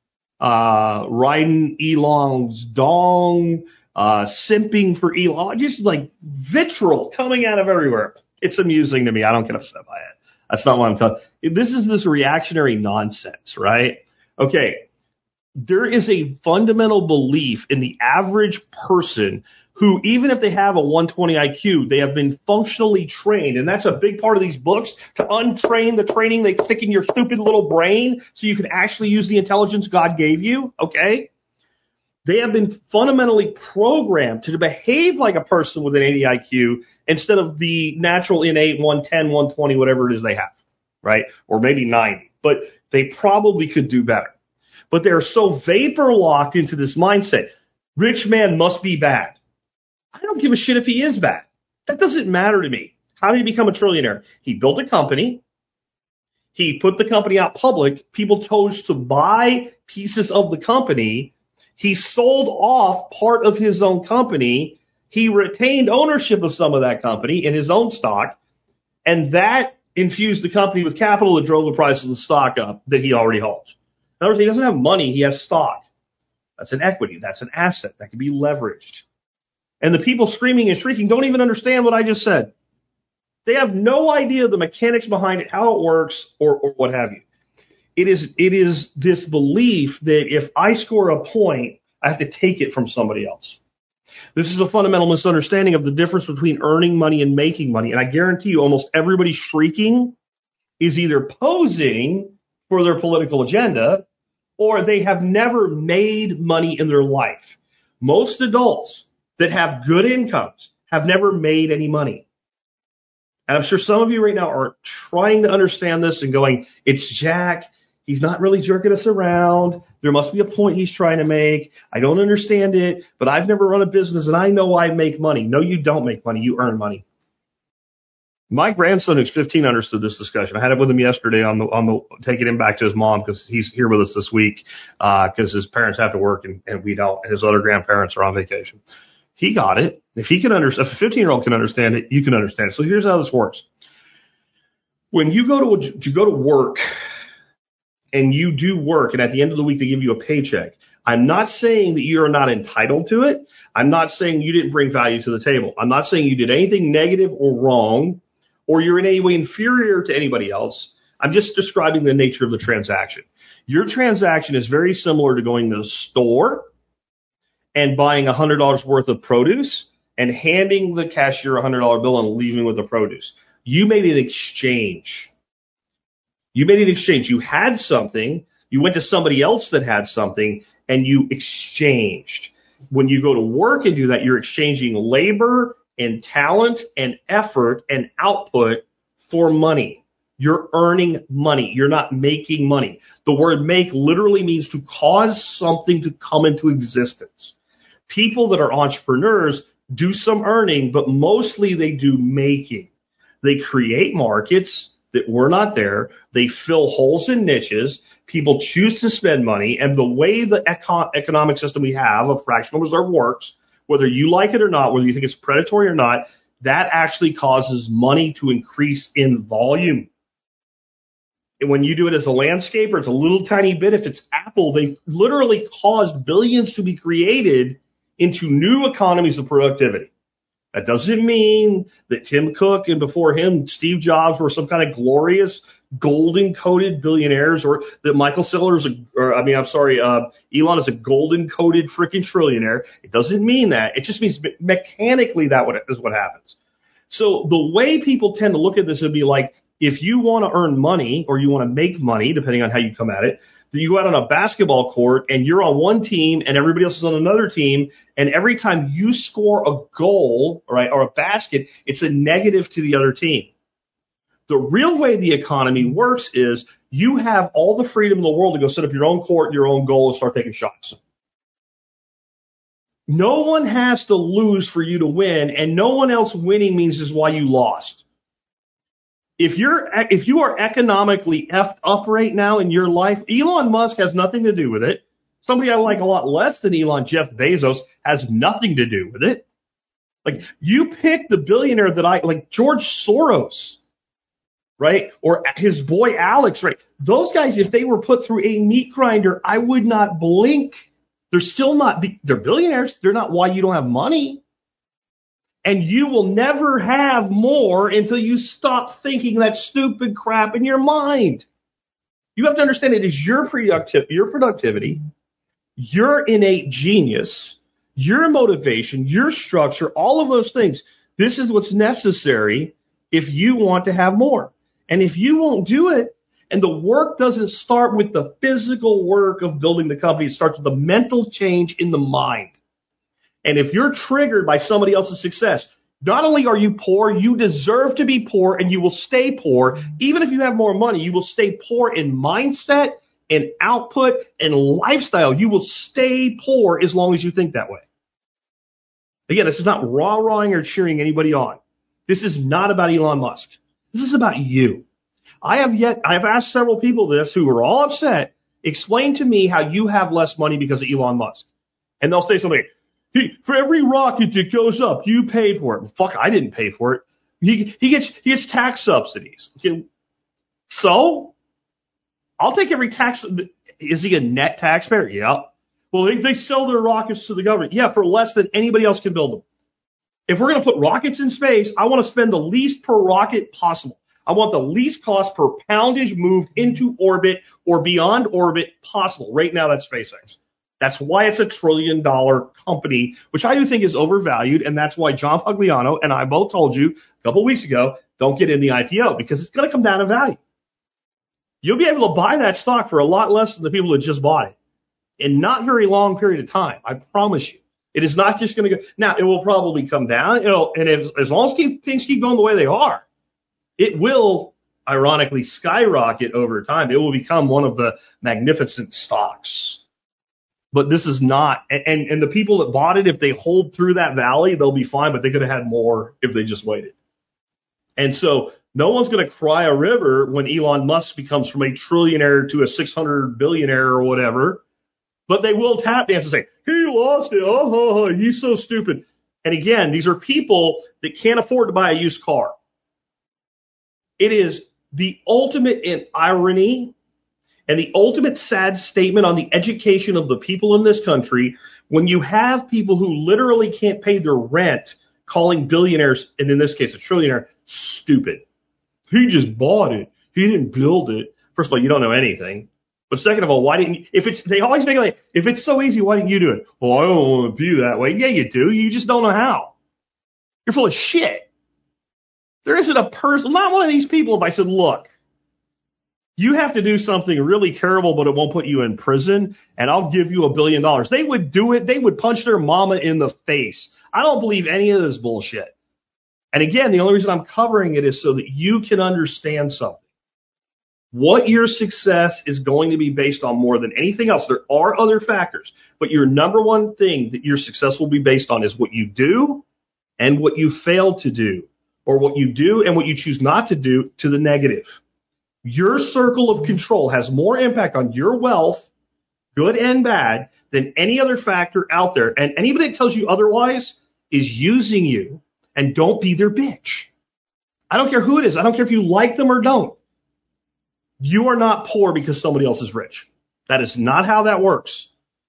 riding Elon's dong, simping for Elon, just like vitriol coming out of everywhere. It's amusing to me. I don't get upset by it. That's not what I'm talking. This is this reactionary nonsense, right? Okay. There is a fundamental belief in the average person who, even if they have a 120 IQ, they have been functionally trained. And that's a big part of these books, to untrain the training they stick in your stupid little brain so you can actually use the intelligence God gave you. Okay. They have been fundamentally programmed to behave like a person with an 80 IQ instead of the natural innate 110, 120, whatever it is they have, right? Or maybe 90. But they probably could do better. But they're so vapor locked into this mindset. Rich man must be bad. I don't give a shit if he is bad. That doesn't matter to me. How did he become a trillionaire? He built a company. He put the company out public. People chose to buy pieces of the company. He sold off part of his own company. He retained ownership of some of that company in his own stock. And that infused the company with capital that drove the price of the stock up that he already holds. In other words, he doesn't have money. He has stock. That's an equity. That's an asset that can be leveraged. And the people screaming and shrieking don't even understand what I just said. They have no idea the mechanics behind it, how it works, or what have you. It is this belief that if I score a point, I have to take it from somebody else. This is a fundamental misunderstanding of the difference between earning money and making money. And I guarantee you almost everybody shrieking is either posing for their political agenda or they have never made money in their life. Most adults that have good incomes have never made any money. And I'm sure some of you right now are trying to understand this and going, it's Jack. He's not really jerking us around. There must be a point he's trying to make. I don't understand it, but I've never run a business and I know I make money. No, you don't make money. You earn money. My grandson, who's 15, understood this discussion. I had it with him yesterday on the taking him back to his mom because he's here with us this week because his parents have to work and we don't. His other grandparents are on vacation. He got it. If he can understand, if a 15-year-old can understand it, you can understand it. So here's how this works. When you go to work and you do work, and at the end of the week they give you a paycheck, I'm not saying that you're not entitled to it. I'm not saying you didn't bring value to the table. I'm not saying you did anything negative or wrong, or you're in any way inferior to anybody else. I'm just describing the nature of the transaction. Your transaction is very similar to going to the store and buying $100 worth of produce and handing the cashier a $100 bill and leaving with the produce. You made an exchange. You made an exchange. You had something. You went to somebody else that had something, and you exchanged. When you go to work and do that, you're exchanging labor and talent and effort and output for money. You're earning money. You're not making money. The word make literally means to cause something to come into existence. People that are entrepreneurs do some earning, but mostly they do making. They create markets that were not there. They fill holes in niches. People choose to spend money. And the way the economic system we have of fractional reserve works, whether you like it or not, whether you think it's predatory or not, that actually causes money to increase in volume. And when you do it as a landscaper, it's a little tiny bit. If it's Apple, they literally caused billions to be created into new economies of productivity. That doesn't mean that Tim Cook and before him, Steve Jobs were some kind of glorious golden-coated billionaires, or that Michael Saylor is Elon is a golden-coated freaking trillionaire. It doesn't mean that. It just means mechanically that is what happens. So the way people tend to look at this would be like, if you want to earn money or you want to make money, depending on how you come at it, you go out on a basketball court and you're on one team and everybody else is on another team, and every time you score a goal, right, or a basket, it's a negative to the other team. The real way the economy works is you have all the freedom in the world to go set up your own court, your own goal, and start taking shots. No one has to lose for you to win, and no one else winning means is why you lost. If you are economically effed up right now in your life, Elon Musk has nothing to do with it. Somebody I like a lot less than Elon, Jeff Bezos, has nothing to do with it. Like, you pick the billionaire that like George Soros, right? Or his boy Alex, right? Those guys, if they were put through a meat grinder, I would not blink. They're still not, they're billionaires. They're not why you don't have money. And you will never have more until you stop thinking that stupid crap in your mind. You have to understand it is your productivity, your innate genius, your motivation, your structure, all of those things. This is what's necessary if you want to have more. And if you won't do it, and the work doesn't start with the physical work of building the company, it starts with the mental change in the mind. And if you're triggered by somebody else's success, not only are you poor, you deserve to be poor, and you will stay poor. Even if you have more money, you will stay poor in mindset and output and lifestyle. You will stay poor as long as you think that way. Again, this is not rah-rahing or cheering anybody on. This is not about Elon Musk. This is about you. I have asked several people this who are all upset. Explain to me how you have less money because of Elon Musk. And they'll say something. For every rocket that goes up, you paid for it. Fuck, I didn't pay for it. He gets tax subsidies. Okay. So, I'll take every tax. Is he a net taxpayer? Yeah. Well, they sell their rockets to the government. Yeah, for less than anybody else can build them. If we're going to put rockets in space, I want to spend the least per rocket possible. I want the least cost per poundage moved into orbit or beyond orbit possible. Right now, that's SpaceX. That's why it's $1 trillion company, which I do think is overvalued, and that's why John Pugliano and I both told you a couple of weeks ago, don't get in the IPO, because it's going to come down in value. You'll be able to buy that stock for a lot less than the people that just bought it in not very long period of time. I promise you. It is not just going to go. Now, it will probably come down, and as long as things keep going the way they are, it will, ironically, skyrocket over time. It will become one of the magnificent stocks. But this is not, and the people that bought it, if they hold through that valley, they'll be fine, but they could have had more if they just waited. And so no one's going to cry a river when Elon Musk becomes from a trillionaire to a 600 billionaire or whatever, but they will tap dance and say, he lost it, oh, he's so stupid. And again, these are people that can't afford to buy a used car. It is the ultimate in irony and the ultimate sad statement on the education of the people in this country when you have people who literally can't pay their rent calling billionaires, and in this case a trillionaire, stupid. He just bought it. He didn't build it. First of all, you don't know anything. But second of all, why didn't you, they always make it like, if it's so easy, why didn't you do it? Well, I don't want to be that way. Yeah, you do. You just don't know how. You're full of shit. There isn't a person, not one of these people, if I said, look, you have to do something really terrible, but it won't put you in prison, and I'll give you $1 billion. They would do it. They would punch their mama in the face. I don't believe any of this bullshit. And again, the only reason I'm covering it is so that you can understand something. What your success is going to be based on more than anything else. There are other factors, but your number one thing that your success will be based on is what you do and what you fail to do, or what you do and what you choose not to do to the negative. Your circle of control has more impact on your wealth, good and bad, than any other factor out there. And anybody that tells you otherwise is using you, and don't be their bitch. I don't care who it is. I don't care if you like them or don't. You are not poor because somebody else is rich. That is not how that works.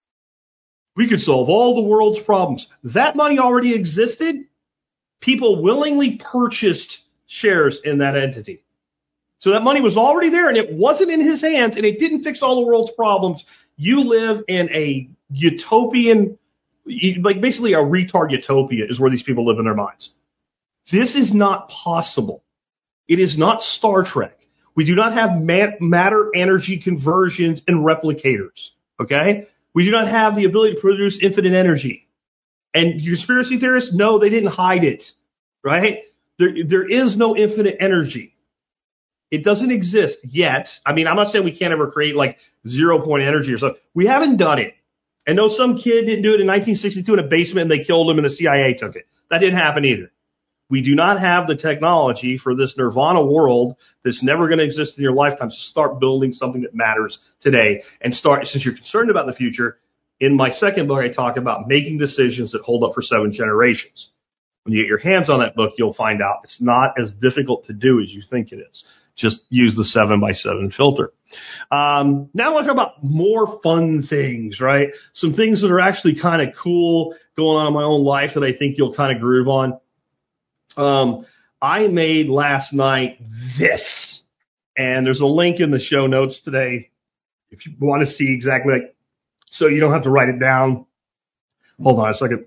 We could solve all the world's problems. That money already existed. People willingly purchased shares in that entity. So that money was already there, and it wasn't in his hands, and it didn't fix all the world's problems. You live in a utopian, like basically a retard utopia is where these people live in their minds. This is not possible. It is not Star Trek. We do not have matter energy conversions and replicators. Okay? We do not have the ability to produce infinite energy. And conspiracy theorists, no, they didn't hide it. Right? There is no infinite energy. It doesn't exist yet. I mean, I'm not saying we can't ever create like 0-point energy or something. We haven't done it. And no, some kid didn't do it in 1962 in a basement and they killed him and the CIA took it. That didn't happen either. We do not have the technology for this nirvana world that's never going to exist in your lifetime. So start building something that matters today, and start, since you're concerned about the future, in my second book I talk about making decisions that hold up for 7 generations. When you get your hands on that book, you'll find out it's not as difficult to do as you think it is. Just use the 7x7 filter. Now I want to talk about more fun things, right? Some things that are actually kind of cool going on in my own life that I think you'll kind of groove on. I made last night this, and there's a link in the show notes today if you want to see exactly, like, so you don't have to write it down. Hold on a second.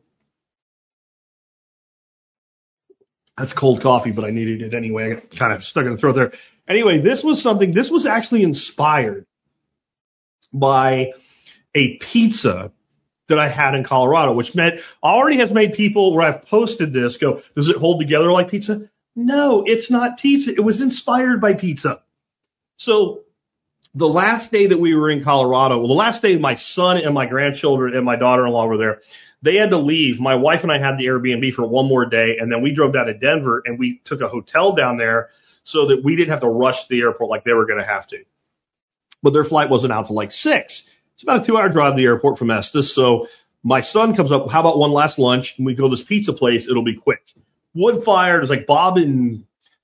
That's cold coffee, but I needed it anyway. I got kind of stuck in the throat there. Anyway, this was actually inspired by a pizza that I had in Colorado, which meant already has made people where I've posted this go, does it hold together like pizza? No, it's not pizza. It was inspired by pizza. So the last day that we were in Colorado, well, the last day my son and my grandchildren and my daughter-in-law were there, they had to leave. My wife and I had the Airbnb for one more day, and then we drove down to Denver, and we took a hotel down there so that we didn't have to rush to the airport like they were going to have to. But their flight wasn't out till like 6. It's about a 2-hour drive to the airport from Estes. So my son comes up, how about one last lunch? And we go to this pizza place. It'll be quick. Wood fired. It's like Bob and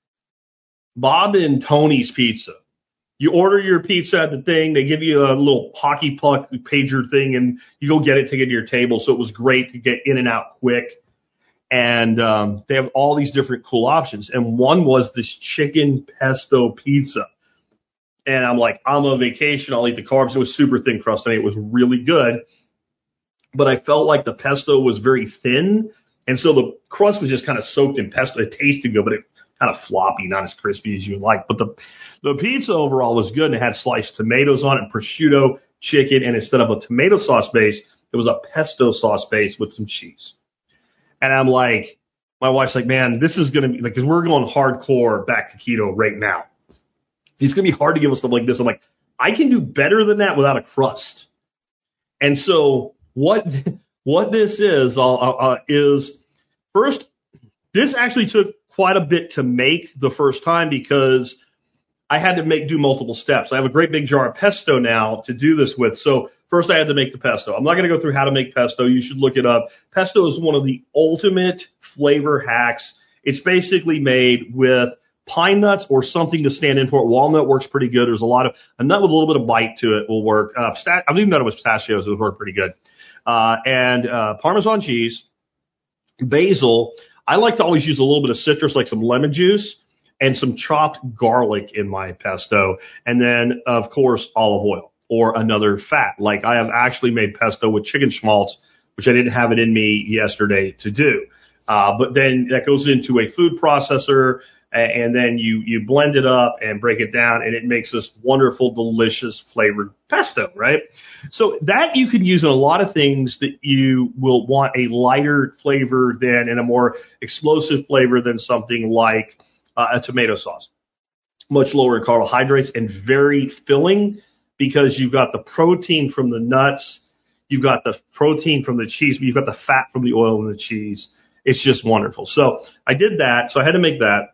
Tony's Pizza. You order your pizza at the thing. They give you a little hockey puck pager thing, and you go get it, take it to your table. So it was great to get in and out quick. And they have all these different cool options. And one was this chicken pesto pizza. And I'm like, I'm on vacation. I'll eat the carbs. It was super thin crust, and it was really good. But I felt like the pesto was very thin, and so the crust was just kind of soaked in pesto. It tasted good, but it kind of floppy, not as crispy as you would like. But the pizza overall was good, and it had sliced tomatoes on it, prosciutto, chicken, and instead of a tomato sauce base, it was a pesto sauce base with some cheese. And I'm like, my wife's like, man, this is going to be, like, because we're going hardcore back to keto right now. It's going to be hard to give us something like this. I'm like, I can do better than that without a crust. And so what this is first, this actually took quite a bit to make the first time because I had to do multiple steps. I have a great big jar of pesto now to do this with. So first I had to make the pesto. I'm not going to go through how to make pesto. You should look it up. Pesto is one of the ultimate flavor hacks. It's basically made with pine nuts or something to stand in for it. Walnut works pretty good. There's a nut with a little bit of bite to it will work. I've even done it with pistachios. It would work pretty good. And Parmesan cheese, basil. I like to always use a little bit of citrus, like some lemon juice, and some chopped garlic in my pesto. And then, of course, olive oil. or another fat. Like I have actually made pesto with chicken schmaltz, which I didn't have it in me yesterday to do. But then that goes into a food processor, and then you blend it up and break it down, and it makes this wonderful, delicious flavored pesto, right? So that you can use in a lot of things that you will want a lighter flavor than and a more explosive flavor than something like a tomato sauce. Much lower in carbohydrates and very filling because you've got the protein from the nuts, you've got the protein from the cheese, but you've got the fat from the oil and the cheese. It's just wonderful. So I did that. So I had to make that.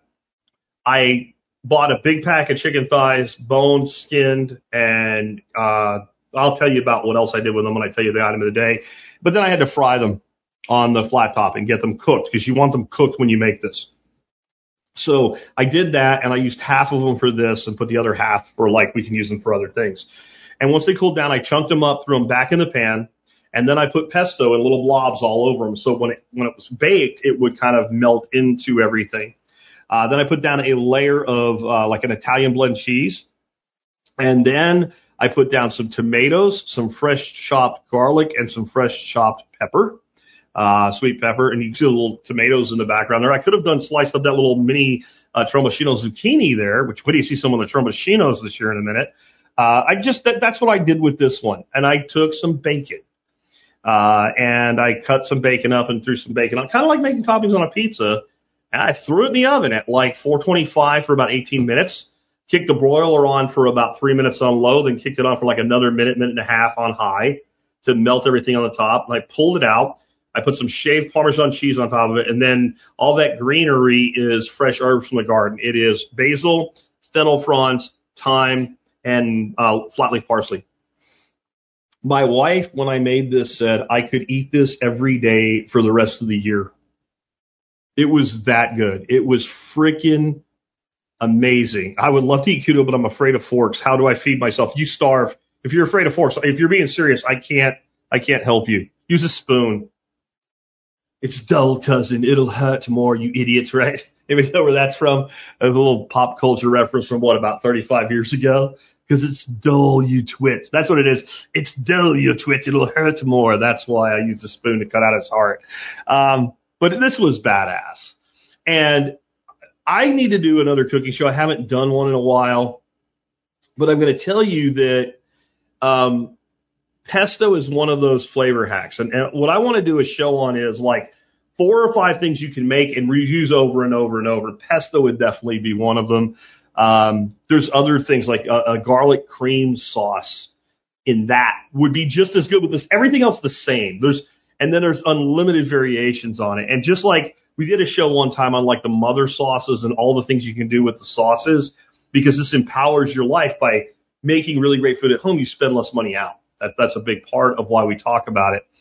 I bought a big pack of chicken thighs, boned, skinned, and I'll tell you about what else I did with them when I tell you the item of the day. But then I had to fry them on the flat top and get them cooked because you want them cooked when you make this. So I did that, and I used half of them for this and put the other half for, like, we can use them for other things. And once they cooled down, I chunked them up, threw them back in the pan, and then I put pesto in little blobs all over them. So when it was baked, it would kind of melt into everything. Then I put down a layer of like an Italian blend cheese. And then I put down some tomatoes, some fresh chopped garlic, and some fresh chopped pepper, sweet pepper. And you see the little tomatoes in the background there. I could have sliced up that little mini Tromboncino zucchini there, which when you see some of the Trombocinos this year in a minute. That's what I did with this one. And I took some bacon. And I cut some bacon up and threw some bacon on, kind of like making toppings on a pizza. And I threw it in the oven at like 425 for about 18 minutes, kicked the broiler on for about 3 minutes on low, then kicked it on for like another minute and a half on high to melt everything on the top. And I pulled it out. I put some shaved Parmesan cheese on top of it. And then all that greenery is fresh herbs from the garden. It is basil, fennel fronds, thyme, and flat leaf parsley. My wife, when I made this, said I could eat this every day for the rest of the year. It was that good. It was freaking amazing. I would love to eat keto, but I'm afraid of forks. How do I feed myself? You starve. If you're afraid of forks, if you're being serious, I can't help you. Use a spoon. It's dull, cousin. It'll hurt more, you idiots, right? Maybe know where that's from. A little pop culture reference from about 35 years ago. Because it's dull, you twits. That's what it is. It's dull, you twits. It'll hurt more. That's why I used a spoon to cut out his heart. But this was badass. And I need to do another cooking show. I haven't done one in a while. But I'm going to tell you that pesto is one of those flavor hacks. And what I want to do a show on is like 4 or 5 things you can make and reuse over and over and over. Pesto would definitely be one of them. There's other things like a garlic cream sauce in that would be just as good with this. Everything else the same. And then there's unlimited variations on it. And just like we did a show one time on like the mother sauces and all the things you can do with the sauces, because this empowers your life by making really great food at home. You spend less money out. That's a big part of why we talk about it.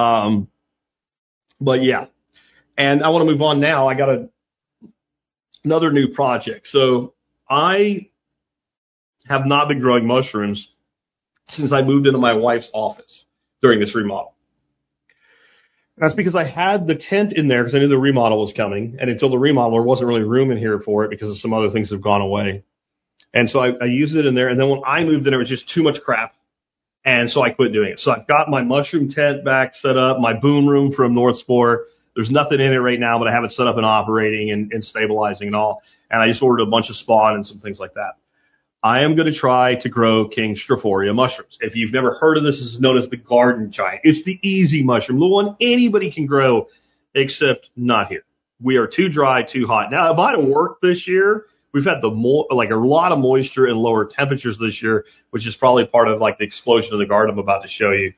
But yeah, and I want to move on now. I got another new project. So I have not been growing mushrooms since I moved into my wife's office during this remodel. That's because I had the tent in there because I knew the remodel was coming. And until the remodel, there wasn't really room in here for it because of some other things that have gone away. And so I used it in there. And then when I moved in, it was just too much crap. And so I quit doing it. So I've got my mushroom tent back set up, my boom room from North Spore. There's nothing in it right now, but I have it set up and operating and stabilizing and all. And I just ordered a bunch of spawn and some things like that. I am going to try to grow King Strophoria mushrooms. If you've never heard of this, this is known as the garden giant. It's the easy mushroom, the one anybody can grow, except not here. We are too dry, too hot. Now, it might have worked this year. We've had a lot of moisture and lower temperatures this year, which is probably part of like the explosion of the garden I'm about to show you.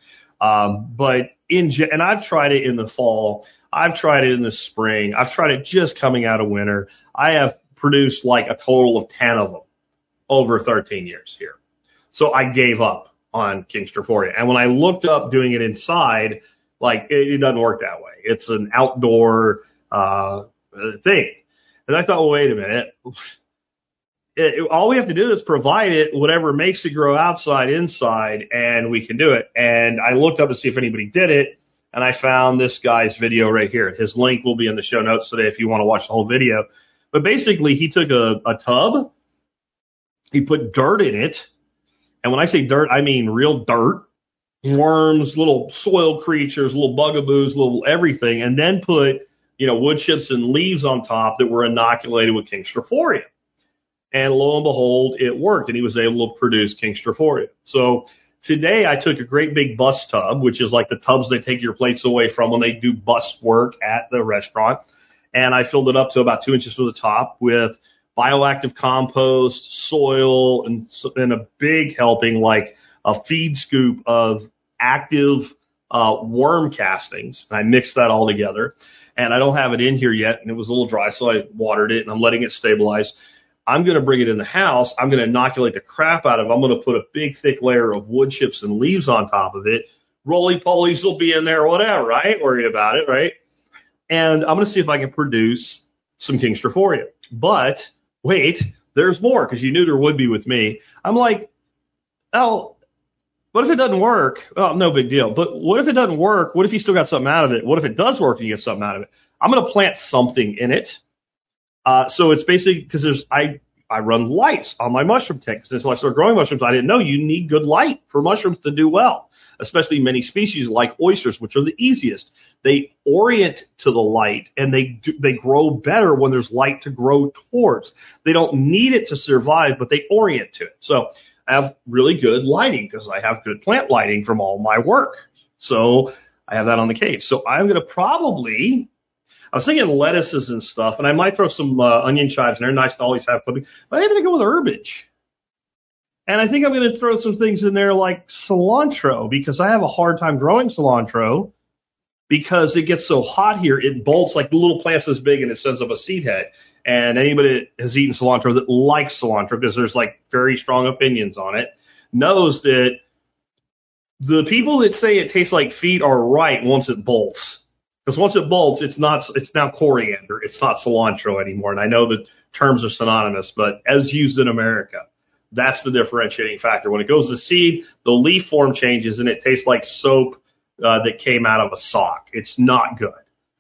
And I've tried it in the fall. I've tried it in the spring. I've tried it just coming out of winter. I have produced like a total of 10 of them over 13 years here. So I gave up on King Strophoria. And when I looked up doing it inside, like it doesn't work that way. It's an outdoor thing. And I thought, well, wait a minute. All we have to do is provide it whatever makes it grow outside, inside, and we can do it. And I looked up to see if anybody did it, and I found this guy's video right here. His link will be in the show notes today if you want to watch the whole video. But basically, he took a tub, he put dirt in it, And when I say dirt, I mean real dirt, worms, little soil creatures, little bugaboos, little everything, and then put, wood chips and leaves on top that were inoculated with King Strophoria. And lo and behold, it worked, and he was able to produce King Strophoria. So today I took a great big bus tub, which is like the tubs they take your plates away from when they do bus work at the restaurant, and I filled it up to about 2 inches to the top with bioactive compost, soil, and a big helping, like a feed scoop of active worm castings. And I mixed that all together, and I don't have it in here yet, and it was a little dry, so I watered it, and I'm letting it stabilize. I'm going to bring it in the house. I'm going to inoculate the crap out of it. I'm going to put a big, thick layer of wood chips and leaves on top of it. Roly-polies will be in there, whatever, right? Worry about it, right? And I'm going to see if I can produce some King Strophoria. But wait, there's more, because you knew there would be with me. I'm like, oh, what if it doesn't work? Well, no big deal. But what if it doesn't work? What if you still got something out of it? What if it does work and you get something out of it? I'm going to plant something in it. So it's basically because I run lights on my mushroom tank. Since I started growing mushrooms, I didn't know you need good light for mushrooms to do well, especially many species like oysters, which are the easiest. They orient to the light, and they grow better when there's light to grow towards. They don't need it to survive, but they orient to it. So I have really good lighting because I have good plant lighting from all my work. So I have that on the cage. So I'm going to I was thinking lettuces and stuff, and I might throw some onion chives in there. Nice to always have clipping. But I'm going to go with herbage. And I think I'm going to throw some things in there like cilantro, because I have a hard time growing cilantro because it gets so hot here. It bolts like the little plant's this big, and it sends up a seed head. And anybody that has eaten cilantro that likes cilantro, because there's like very strong opinions on it, knows that the people that say it tastes like feet are right once it bolts. Because once it bolts, it's now coriander. It's not cilantro anymore. And I know the terms are synonymous, but as used in America, that's the differentiating factor. When it goes to seed, the leaf form changes and it tastes like soap that came out of a sock. It's not good.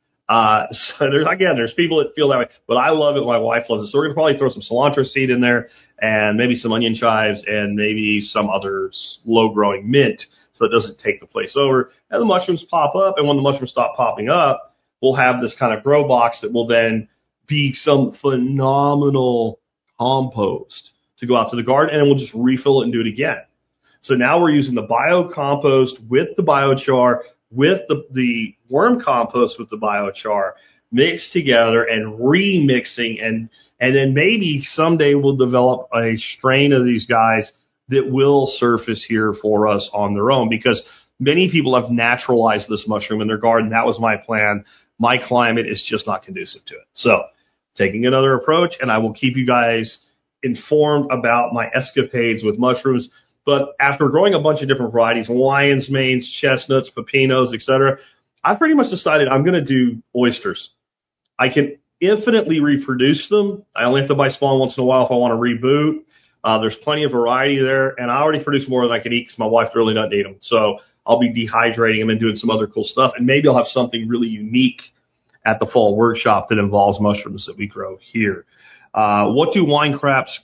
So there's people that feel that way, but I love it. My wife loves it. So we're going to probably throw some cilantro seed in there and maybe some onion chives and maybe some other low growing mint, so it doesn't take the place over. And the mushrooms pop up, and when the mushrooms stop popping up, we'll have this kind of grow box that will then be some phenomenal compost to go out to the garden, and we'll just refill it and do it again. So now we're using the biocompost with the biochar, with the worm compost with the biochar, mixed together and remixing, and then maybe someday we'll develop a strain of these guys that will surface here for us on their own, because many people have naturalized this mushroom in their garden. That was my plan. My climate is just not conducive to it. So taking another approach, and I will keep you guys informed about my escapades with mushrooms. But after growing a bunch of different varieties, lion's manes, chestnuts, pepinos, etc., I've pretty much decided I'm going to do oysters. I can infinitely reproduce them. I only have to buy spawn once in a while if I want to reboot. There's plenty of variety there, and I already produce more than I can eat because my wife really doesn't eat them. So I'll be dehydrating them and doing some other cool stuff, and maybe I'll have something really unique at the fall workshop that involves mushrooms that we grow here. What do wine caps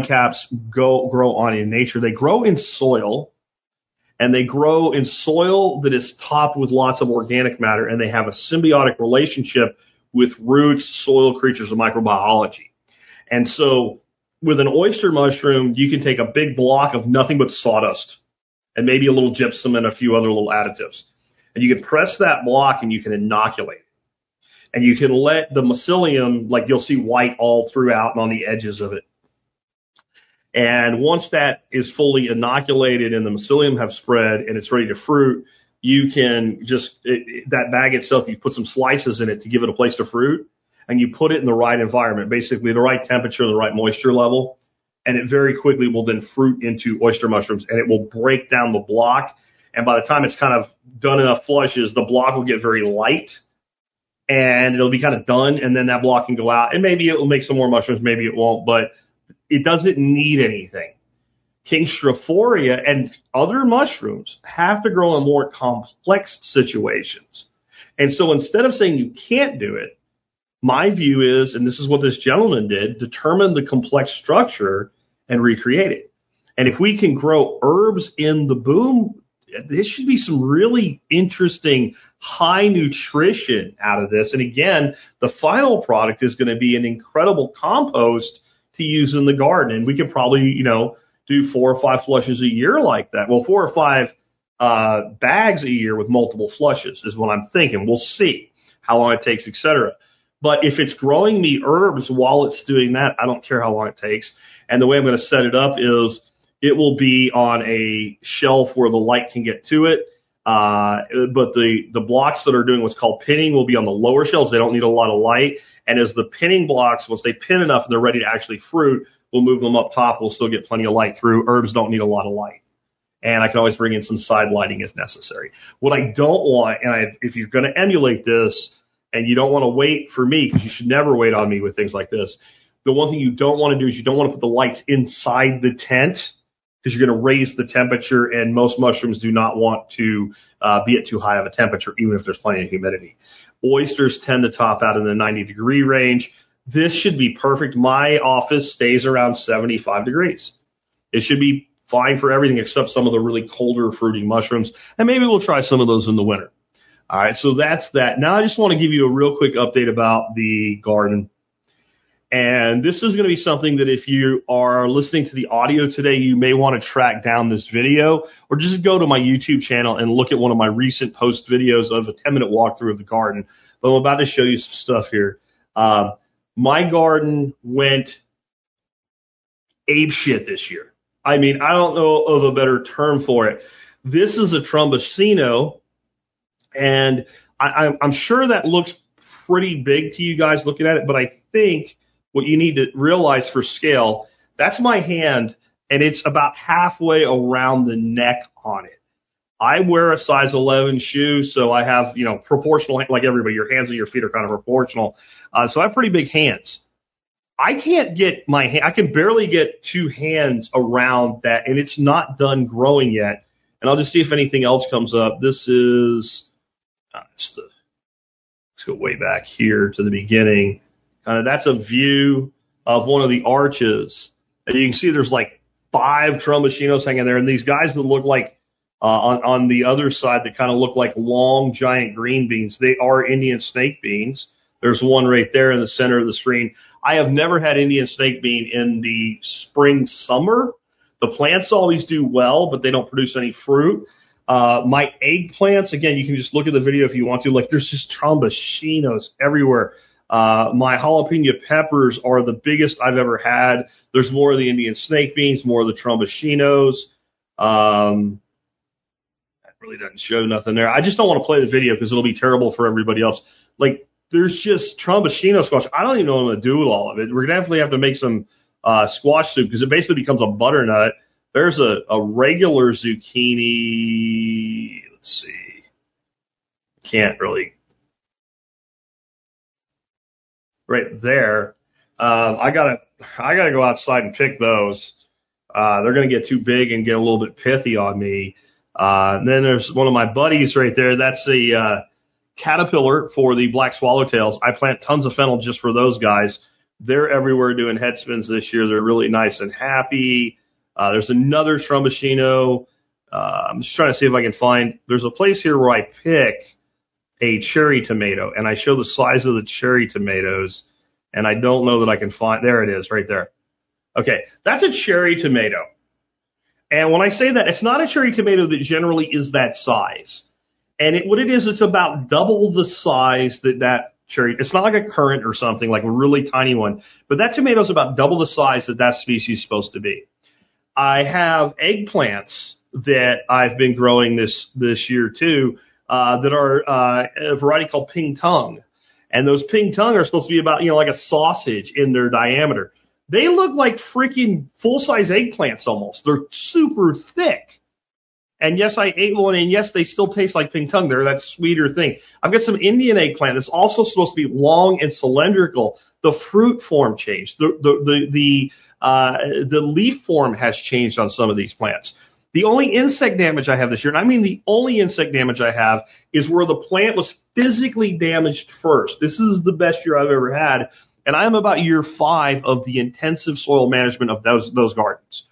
grow on in nature? They grow in soil, and they grow in soil that is topped with lots of organic matter, and they have a symbiotic relationship with roots, soil creatures, and microbiology. And so with an oyster mushroom, you can take a big block of nothing but sawdust and maybe a little gypsum and a few other little additives. And you can press that block and you can inoculate it. And you can let the mycelium, like you'll see white all throughout and on the edges of it. And once that is fully inoculated and the mycelium have spread and it's ready to fruit, you can that bag itself, you put some slices in it to give it a place to fruit. And you put it in the right environment, basically the right temperature, the right moisture level, and it very quickly will then fruit into oyster mushrooms, and it will break down the block. And by the time it's kind of done enough flushes, the block will get very light, and it'll be kind of done, and then that block can go out. And maybe it will make some more mushrooms, maybe it won't, but it doesn't need anything. King Strophoria and other mushrooms have to grow in more complex situations. And so instead of saying you can't do it, my view is, and this is what this gentleman did, determine the complex structure and recreate it. And if we can grow herbs in the boom, there should be some really interesting high nutrition out of this. And again, the final product is going to be an incredible compost to use in the garden. And we could probably, do 4 or 5 flushes a year like that. Well, 4 or 5 bags a year with multiple flushes is what I'm thinking. We'll see how long it takes, etc. But if it's growing me herbs while it's doing that, I don't care how long it takes. And the way I'm going to set it up is it will be on a shelf where the light can get to it. But the blocks that are doing what's called pinning will be on the lower shelves. They don't need a lot of light. And as the pinning blocks, once they pin enough and they're ready to actually fruit, we'll move them up top. We'll still get plenty of light through. Herbs don't need a lot of light. And I can always bring in some side lighting if necessary. What I don't want, if you're going to emulate this and you don't want to wait for me, because you should never wait on me with things like this, the one thing you don't want to do is you don't want to put the lights inside the tent, because you're going to raise the temperature, and most mushrooms do not want to be at too high of a temperature, even if there's plenty of humidity. Oysters tend to top out in the 90-degree range. This should be perfect. My office stays around 75 degrees. It should be fine for everything except some of the really colder fruity mushrooms, and maybe we'll try some of those in the winter. All right, so that's that. Now I just want to give you a real quick update about the garden. And this is going to be something that if you are listening to the audio today, you may want to track down this video, or just go to my YouTube channel and look at one of my recent post videos of a 10-minute walkthrough of the garden. But I'm about to show you some stuff here. My garden went apeshit this year. I mean, I don't know of a better term for it. This is a Trombosino, and I'm sure that looks pretty big to you guys looking at it, but I think what you need to realize for scale, that's my hand, and it's about halfway around the neck on it. I wear a size 11 shoe, so I have, proportional, like everybody, your hands and your feet are kind of proportional. So I have pretty big hands. I can't get my hand, I can barely get 2 hands around that, and it's not done growing yet. And I'll just see if anything else comes up. This is, let's go way back here to the beginning. That's a view of one of the arches. And you can see there's like 5 Trombosinos hanging there. And these guys that look like, on the other side, that kind of look like long, giant green beans, they are Indian snake beans. There's one right there in the center of the screen. I have never had Indian snake bean in the spring, summer. The plants always do well, but they don't produce any fruit. My eggplants, again, you can just look at the video if you want to. Like, there's just Trombosinos everywhere. My jalapeno peppers are the biggest I've ever had. There's more of the Indian snake beans, more of the Trombosinos. That really doesn't show nothing there. I just don't want to play the video because it'll be terrible for everybody else. Like, there's just Trombosino squash. I don't even know what I'm going to do with all of it. We're going to definitely have to make some squash soup because it basically becomes a butternut. There's a regular zucchini. Let's see. Can't really. Right there. I gotta go outside and pick those. They're gonna get too big and get a little bit pithy on me. And then there's one of my buddies right there. That's a caterpillar for the black swallowtails. I plant tons of fennel just for those guys. They're everywhere doing head spins this year. They're really nice and happy. There's another Trombosino. I'm just trying to see if I can find. There's a place here where I pick a cherry tomato, and I show the size of the cherry tomatoes, and I don't know that I can find. There it is, right there. Okay, that's a cherry tomato. And when I say that, it's not a cherry tomato that generally is that size. And what it is, it's about double the size that cherry. It's not like a currant or something, like a really tiny one. But that tomato is about double the size that species is supposed to be. I have eggplants that I've been growing this year too, that are a variety called Ping Tung. And those Ping Tung are supposed to be about, like a sausage in their diameter. They look like freaking full-size eggplants almost. They're super thick. And yes, I ate one, and yes, they still taste like Ping Tung. They're that sweeter thing. I've got some Indian eggplant that's also supposed to be long and cylindrical. The fruit form changed. The leaf form has changed on some of these plants. The only insect damage I have this year, and I mean the only insect damage I have, is where the plant was physically damaged first. This is the best year I've ever had, and I am about year 5 of the intensive soil management of those gardens.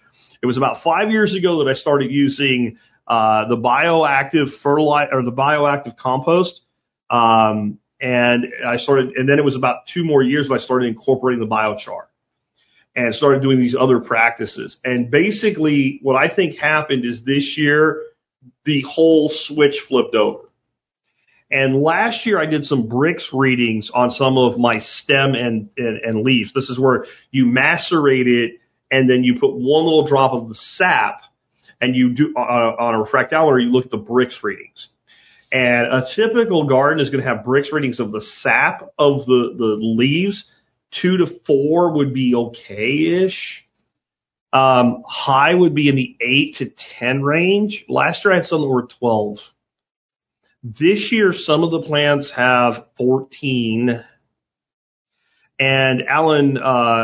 It was about 5 years ago that I started using the bioactive fertilizer or the bioactive compost. And then it was about 2 more years when I started incorporating the biochar and started doing these other practices. And basically what I think happened is this year, the whole switch flipped over. And last year I did some Brix readings on some of my stem and leaves. This is where you macerate it and then you put one little drop of the sap and you do on a refractometer, you look at the Brix readings. And a typical garden is going to have Brix readings of the sap of the leaves. 2 to 4 would be okay-ish. High would be in the 8 to 10 range. Last year I had some that were 12. This year, some of the plants have 14. And Alan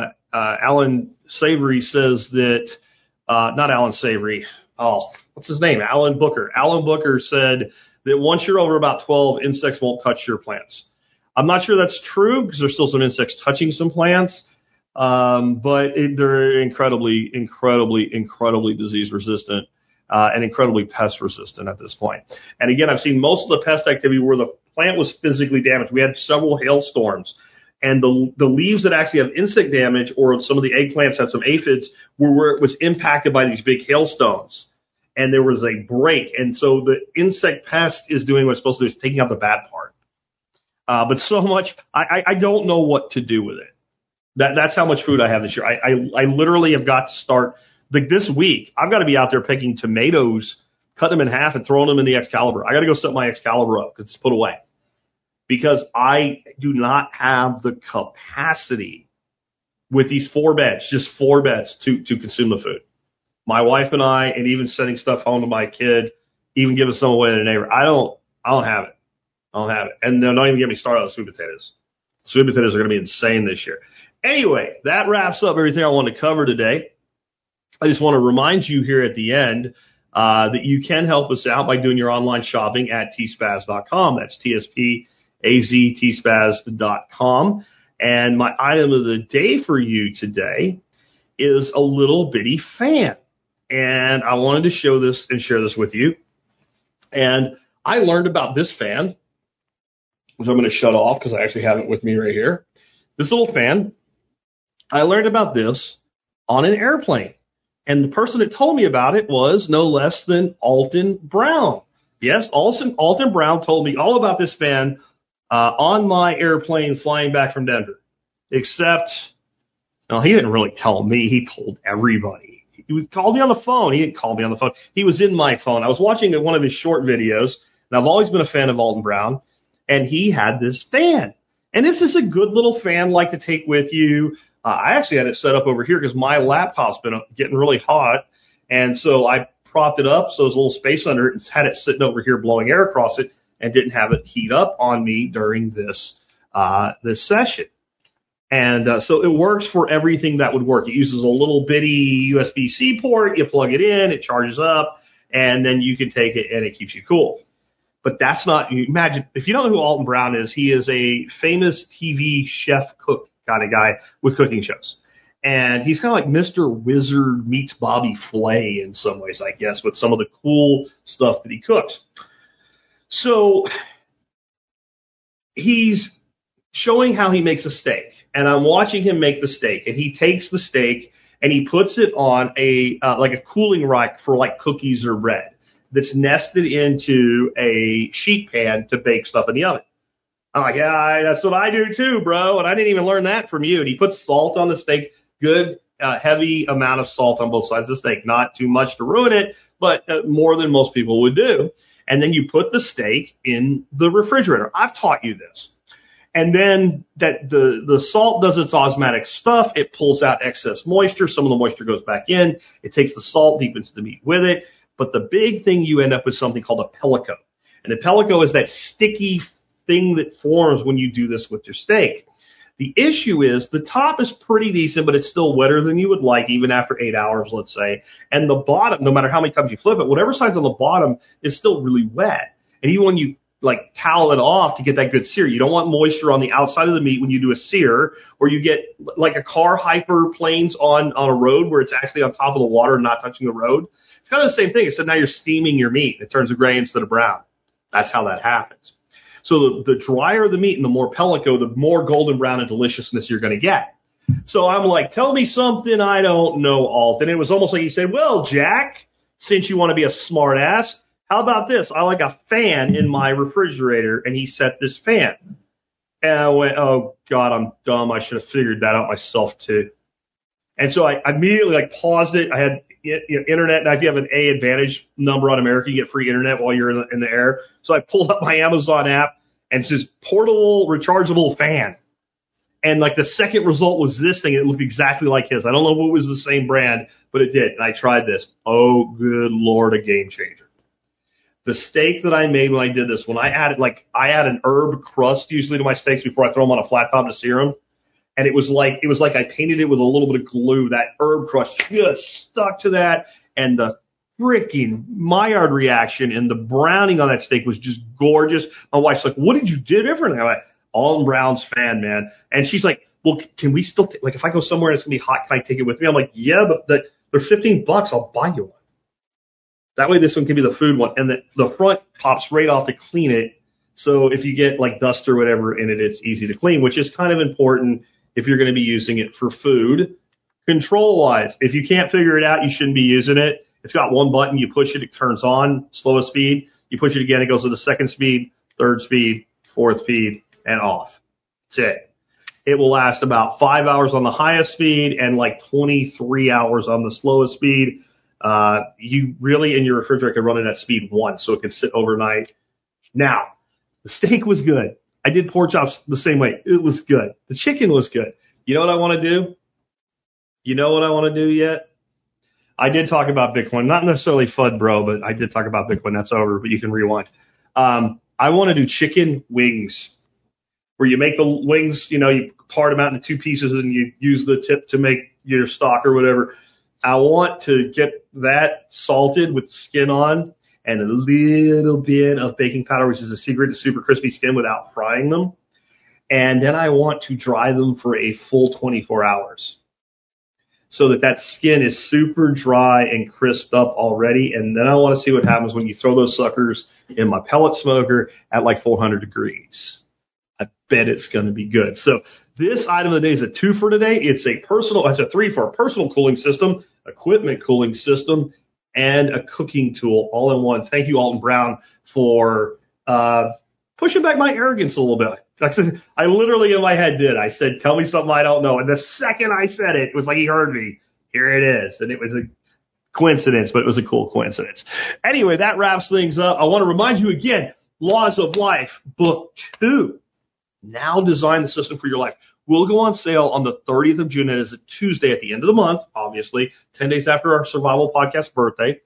Savory says that, not Alan Savory. Oh, what's his name? Alan Booker. Alan Booker said that once you're over about 12, insects won't touch your plants. I'm not sure that's true because there's still some insects touching some plants. But they're incredibly disease resistant. And incredibly pest resistant at this point. And again, I've seen most of the pest activity where the plant was physically damaged. We had several hailstorms, and the leaves that actually have insect damage, or some of the eggplants had some aphids, were where it was impacted by these big hailstones, and there was a break. And so the insect pest is doing what it's supposed to do, is taking out the bad part. But so much, I don't know what to do with it. That's how much food I have this year. I literally have got to start. Like this week, I've got to be out there picking tomatoes, cutting them in half and throwing them in the Excalibur. I got to go set my Excalibur up because it's put away. Because I do not have the capacity with these 4 beds, just 4 beds to consume the food. My wife and I, and even sending stuff home to my kid, even giving some away to the neighbor. I don't have it. I don't have it. And don't even get me started on sweet potatoes. Sweet potatoes are going to be insane this year. Anyway, that wraps up everything I want to cover today. I just want to remind you here at the end that you can help us out by doing your online shopping at tspaz.com. That's tspaz.com. And my item of the day for you today is a little bitty fan. And I wanted to show this and share this with you. And I learned about this fan, which I'm going to shut off because I actually have it with me right here. This little fan, I learned about this on an airplane. And the person that told me about it was no less than Alton Brown. Yes, Alton Brown told me all about this fan on my airplane flying back from Denver. Except, no, he didn't really tell me. He told everybody. He called me on the phone. He didn't call me on the phone. He was in my phone. I was watching one of his short videos, and I've always been a fan of Alton Brown, and he had this fan. And this is a good little fan like to take with you. I actually had it set up over here because my laptop's been getting really hot. And so I propped it up so there's a little space under it and had it sitting over here blowing air across it and didn't have it heat up on me during this session. And so it works for everything that would work. It uses a little bitty USB-C port. You plug it in, it charges up, and then you can take it and it keeps you cool. But that's not, imagine, if you don't know who Alton Brown is, he is a famous TV chef cook kind of guy with cooking shows. And he's kind of like Mr. Wizard meets Bobby Flay in some ways, I guess, with some of the cool stuff that he cooks. So he's showing how he makes a steak. And I'm watching him make the steak. And he takes the steak and he puts it on like a cooling rack for like cookies or bread that's nested into a sheet pan to bake stuff in the oven. I'm like, yeah, that's what I do too, bro. And I didn't even learn that from you. And he puts salt on the steak, good, heavy amount of salt on both sides of the steak. Not too much to ruin it, but more than most people would do. And then you put the steak in the refrigerator. I've taught you this. And then that the salt does its osmotic stuff. It pulls out excess moisture. Some of the moisture goes back in. It takes the salt, deepens the meat with it. But the big thing, you end up with something called a pellico. And a pellico is that sticky thing that forms when you do this with your steak. The issue is the top is pretty decent, but it's still wetter than you would like, even after 8 hours, let's say. And the bottom, no matter how many times you flip it, whatever side's on the bottom is still really wet. And even when you like towel it off to get that good sear. You don't want moisture on the outside of the meat when you do a sear, or you get like a car hyperplanes on a road where it's actually on top of the water and not touching the road. It's kind of the same thing, except now you're steaming your meat. It turns to gray instead of brown. That's how that happens. So the drier the meat and the more pellet go, the more golden brown and deliciousness you're going to get. So I'm like, tell me something I don't know, Alton. And it was almost like he said, well, Jack, since you want to be a smart ass, how about this? I like a fan in my refrigerator, and he set this fan. And I went, oh, God, I'm dumb. I should have figured that out myself, too. And so I immediately like paused it. I had internet. Now, if you have an A Advantage number on America, you get free internet while you're in the air. So I pulled up my Amazon app, and it says portable rechargeable fan. And like the second result was this thing. It looked exactly like his. I don't know if it was the same brand, but it did. And I tried this. Oh, good Lord, a game changer. The steak that I made when I did this, when I add an herb crust usually to my steaks before I throw them on a flat top to sear them. And it was like I painted it with a little bit of glue. That herb crust just stuck to that. And the freaking Maillard reaction and the browning on that steak was just gorgeous. My wife's like, what did you do differently? I'm like, Alton Brown's fan, man. And she's like, well, can we still, like, if I go somewhere and it's going to be hot, can I take it with me? I'm like, yeah, but they're $15. I'll buy you one. That way this one can be the food one. And the front pops right off to clean it. So if you get like dust or whatever in it, it's easy to clean, which is kind of important if you're going to be using it for food. Control-wise, if you can't figure it out, you shouldn't be using it. It's got one button. You push it, it turns on, slowest speed. You push it again, it goes to the second speed, third speed, fourth speed, and off. That's it. It will last about 5 hours on the highest speed and like 23 hours on the slowest speed. You really in your refrigerator can run it at speed 1, so it can sit overnight. Now, the steak was good. I did pork chops the same way. It was good. The chicken was good. You know what I want to do? You know what I want to do yet? I did talk about Bitcoin, not necessarily FUD, bro, but I did talk about Bitcoin. That's over, but you can rewind. I want to do chicken wings, where you make the wings, you part them out into 2 pieces and you use the tip to make your stock or whatever. I want to get that salted with skin on and a little bit of baking powder, which is a secret to super crispy skin without frying them. And then I want to dry them for a full 24 hours so that skin is super dry and crisped up already. And then I want to see what happens when you throw those suckers in my pellet smoker at like 400 degrees. I bet it's going to be good. So this item of the day is a 2 for today. It's a 3 for a personal cooling system, equipment cooling system, and a cooking tool all in one. Thank you, Alton Brown, for pushing back my arrogance a little bit. I literally in my head did. I said, tell me something I don't know. And the second I said it, it was like he heard me. Here it is. And it was a coincidence, but it was a cool coincidence. Anyway, that wraps things up. I want to remind you again, Laws of Life, Book 2. Now Design the System for Your Life. Will go on sale on the 30th of June. That is a Tuesday at the end of the month, obviously, 10 days after our Survival Podcast birthday.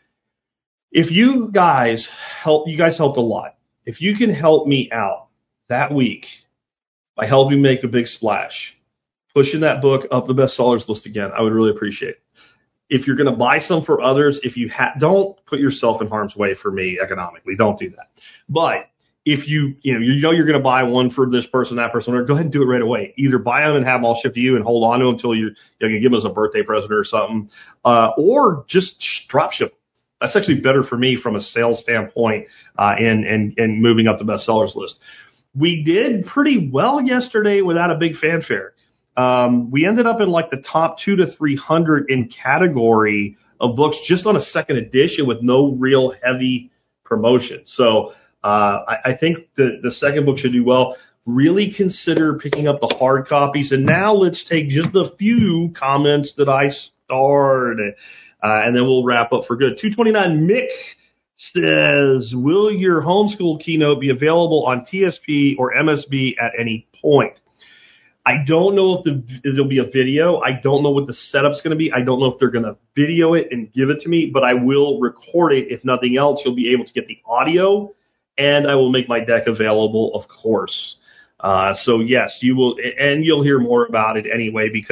If you guys helped a lot. If you can help me out that week by helping make a big splash, pushing that book up the bestsellers list again, I would really appreciate it. If you're going to buy some for others, don't put yourself in harm's way for me economically. Don't do that. But if you're going to buy one for this person, that person, or go ahead and do it right away. Either buy them and have them all shipped to you and hold on to them until you can give them as a birthday present or something, or just drop ship. That's actually better for me from a sales standpoint, and moving up the bestsellers list. We did pretty well yesterday without a big fanfare. We ended up in like the top 200 to 300 in category of books just on a second edition with no real heavy promotion. So I think the second book should do well. Really consider picking up the hard copies. And now let's take just a few comments that I starred, and then we'll wrap up for good. 229 Mick says, will your homeschool keynote be available on TSP or MSB at any point? I don't know if it'll be a video. I don't know what the setup's going to be. I don't know if they're going to video it and give it to me, but I will record it. If nothing else, you'll be able to get the audio, and I will make my deck available, of course. So yes, you will, and you'll hear more about it anyway, because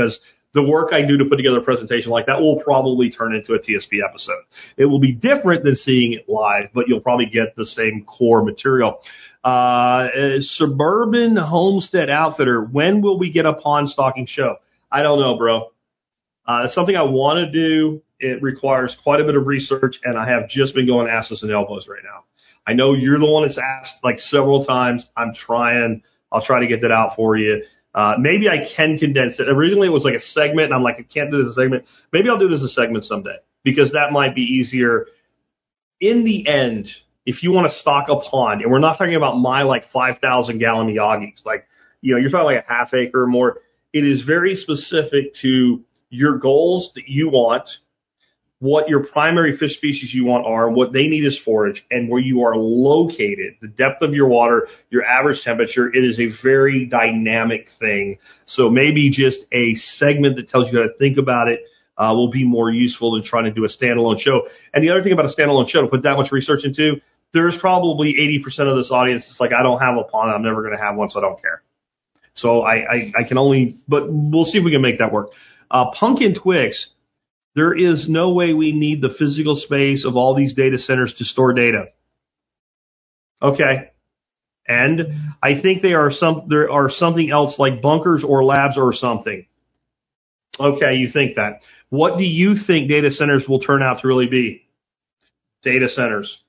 the work I do to put together a presentation like that will probably turn into a TSP episode. It will be different than seeing it live, but you'll probably get the same core material. Suburban Homestead Outfitter, when will we get a pond stocking show? I don't know, bro. It's something I want to do. It requires quite a bit of research, and I have just been going asses and elbows right now. I know you're the one that's asked like several times. I'm trying. I'll try to get that out for you. Maybe I can condense it. Originally, it was like a segment, and I'm like, I can't do this as a segment. Maybe I'll do it as a segment someday because that might be easier. In the end, if you want to stock a pond, and we're not talking about my like 5,000 gallon Miyagi's, like, you know, you're talking like a half acre or more. It is very specific to your goals that you want, what your primary fish species you want are, what they need is forage, and where you are located, the depth of your water, your average temperature. It is a very dynamic thing. So maybe just a segment that tells you how to think about it will be more useful than trying to do a standalone show. And the other thing about a standalone show, to put that much research into, there's probably 80% of this audience that's like, I don't have a pond, I'm never going to have one, so I don't care. So I can only, but we'll see if we can make that work. Pumpkin Twix, there is no way we need the physical space of all these data centers to store data. Okay. And I think there are something else like bunkers or labs or something. Okay, you think that. What do you think data centers will turn out to really be? Data centers.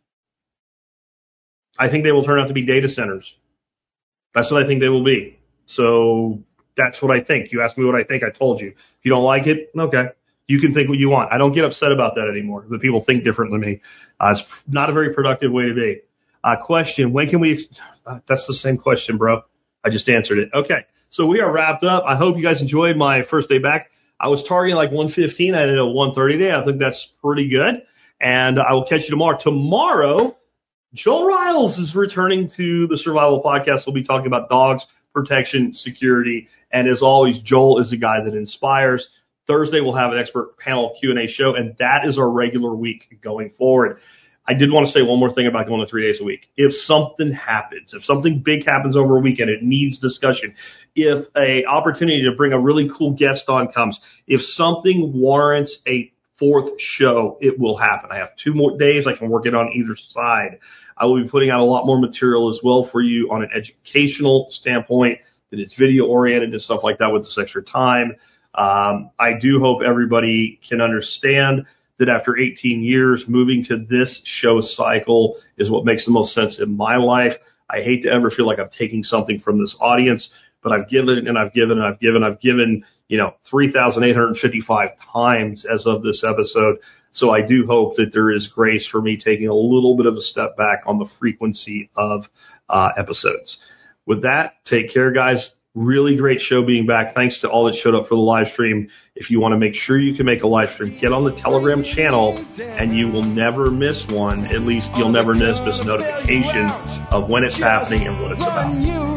I think they will turn out to be data centers. That's what I think they will be. So that's what I think. You asked me what I think, I told you. If you don't like it, okay. You can think what you want. I don't get upset about that anymore. The people think different than me. It's not a very productive way to be. Question, when can we, that's the same question, bro. I just answered it. Okay. So we are wrapped up. I hope you guys enjoyed my first day back. I was targeting like 115. I did a 130 day. I think that's pretty good. And I will catch you tomorrow. Tomorrow, Joel Riles is returning to the Survival Podcast. We'll be talking about dogs, protection, security. And as always, Joel is a guy that inspires. Thursday, we'll have an expert panel Q&A show, and that is our regular week going forward. I did want to say one more thing about going to 3 days a week. If something happens, if something big happens over a weekend, it needs discussion. If a opportunity to bring a really cool guest on comes, if something warrants a fourth show, it will happen. I have 2 more days. I can work it on either side. I will be putting out a lot more material as well for you on an educational standpoint that is video oriented and stuff like that with this extra time. I do hope everybody can understand that after 18 years, moving to this show cycle is what makes the most sense in my life. I hate to ever feel like I'm taking something from this audience, but I've given and I've given and I've given. I've given, 3,855 times as of this episode. So I do hope that there is grace for me taking a little bit of a step back on the frequency of episodes. With that, take care, guys. Really great show being back. Thanks to all that showed up for the live stream. If you want to make sure you can make a live stream, get on the Telegram channel and you will never miss one. At least you'll never miss this notification of when it's happening and what it's about.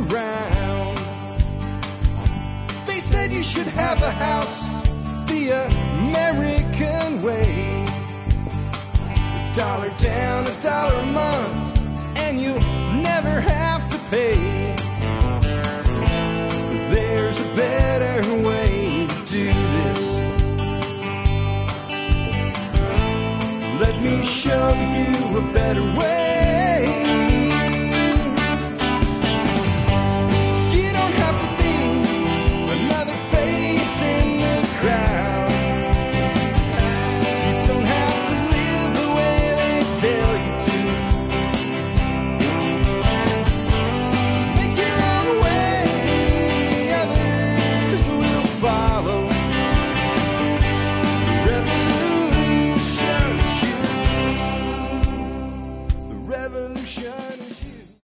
They said you should have a house the American way. $1 down, $1 a month, and you never have to pay. There's a better way to do this. Let me show you a better way.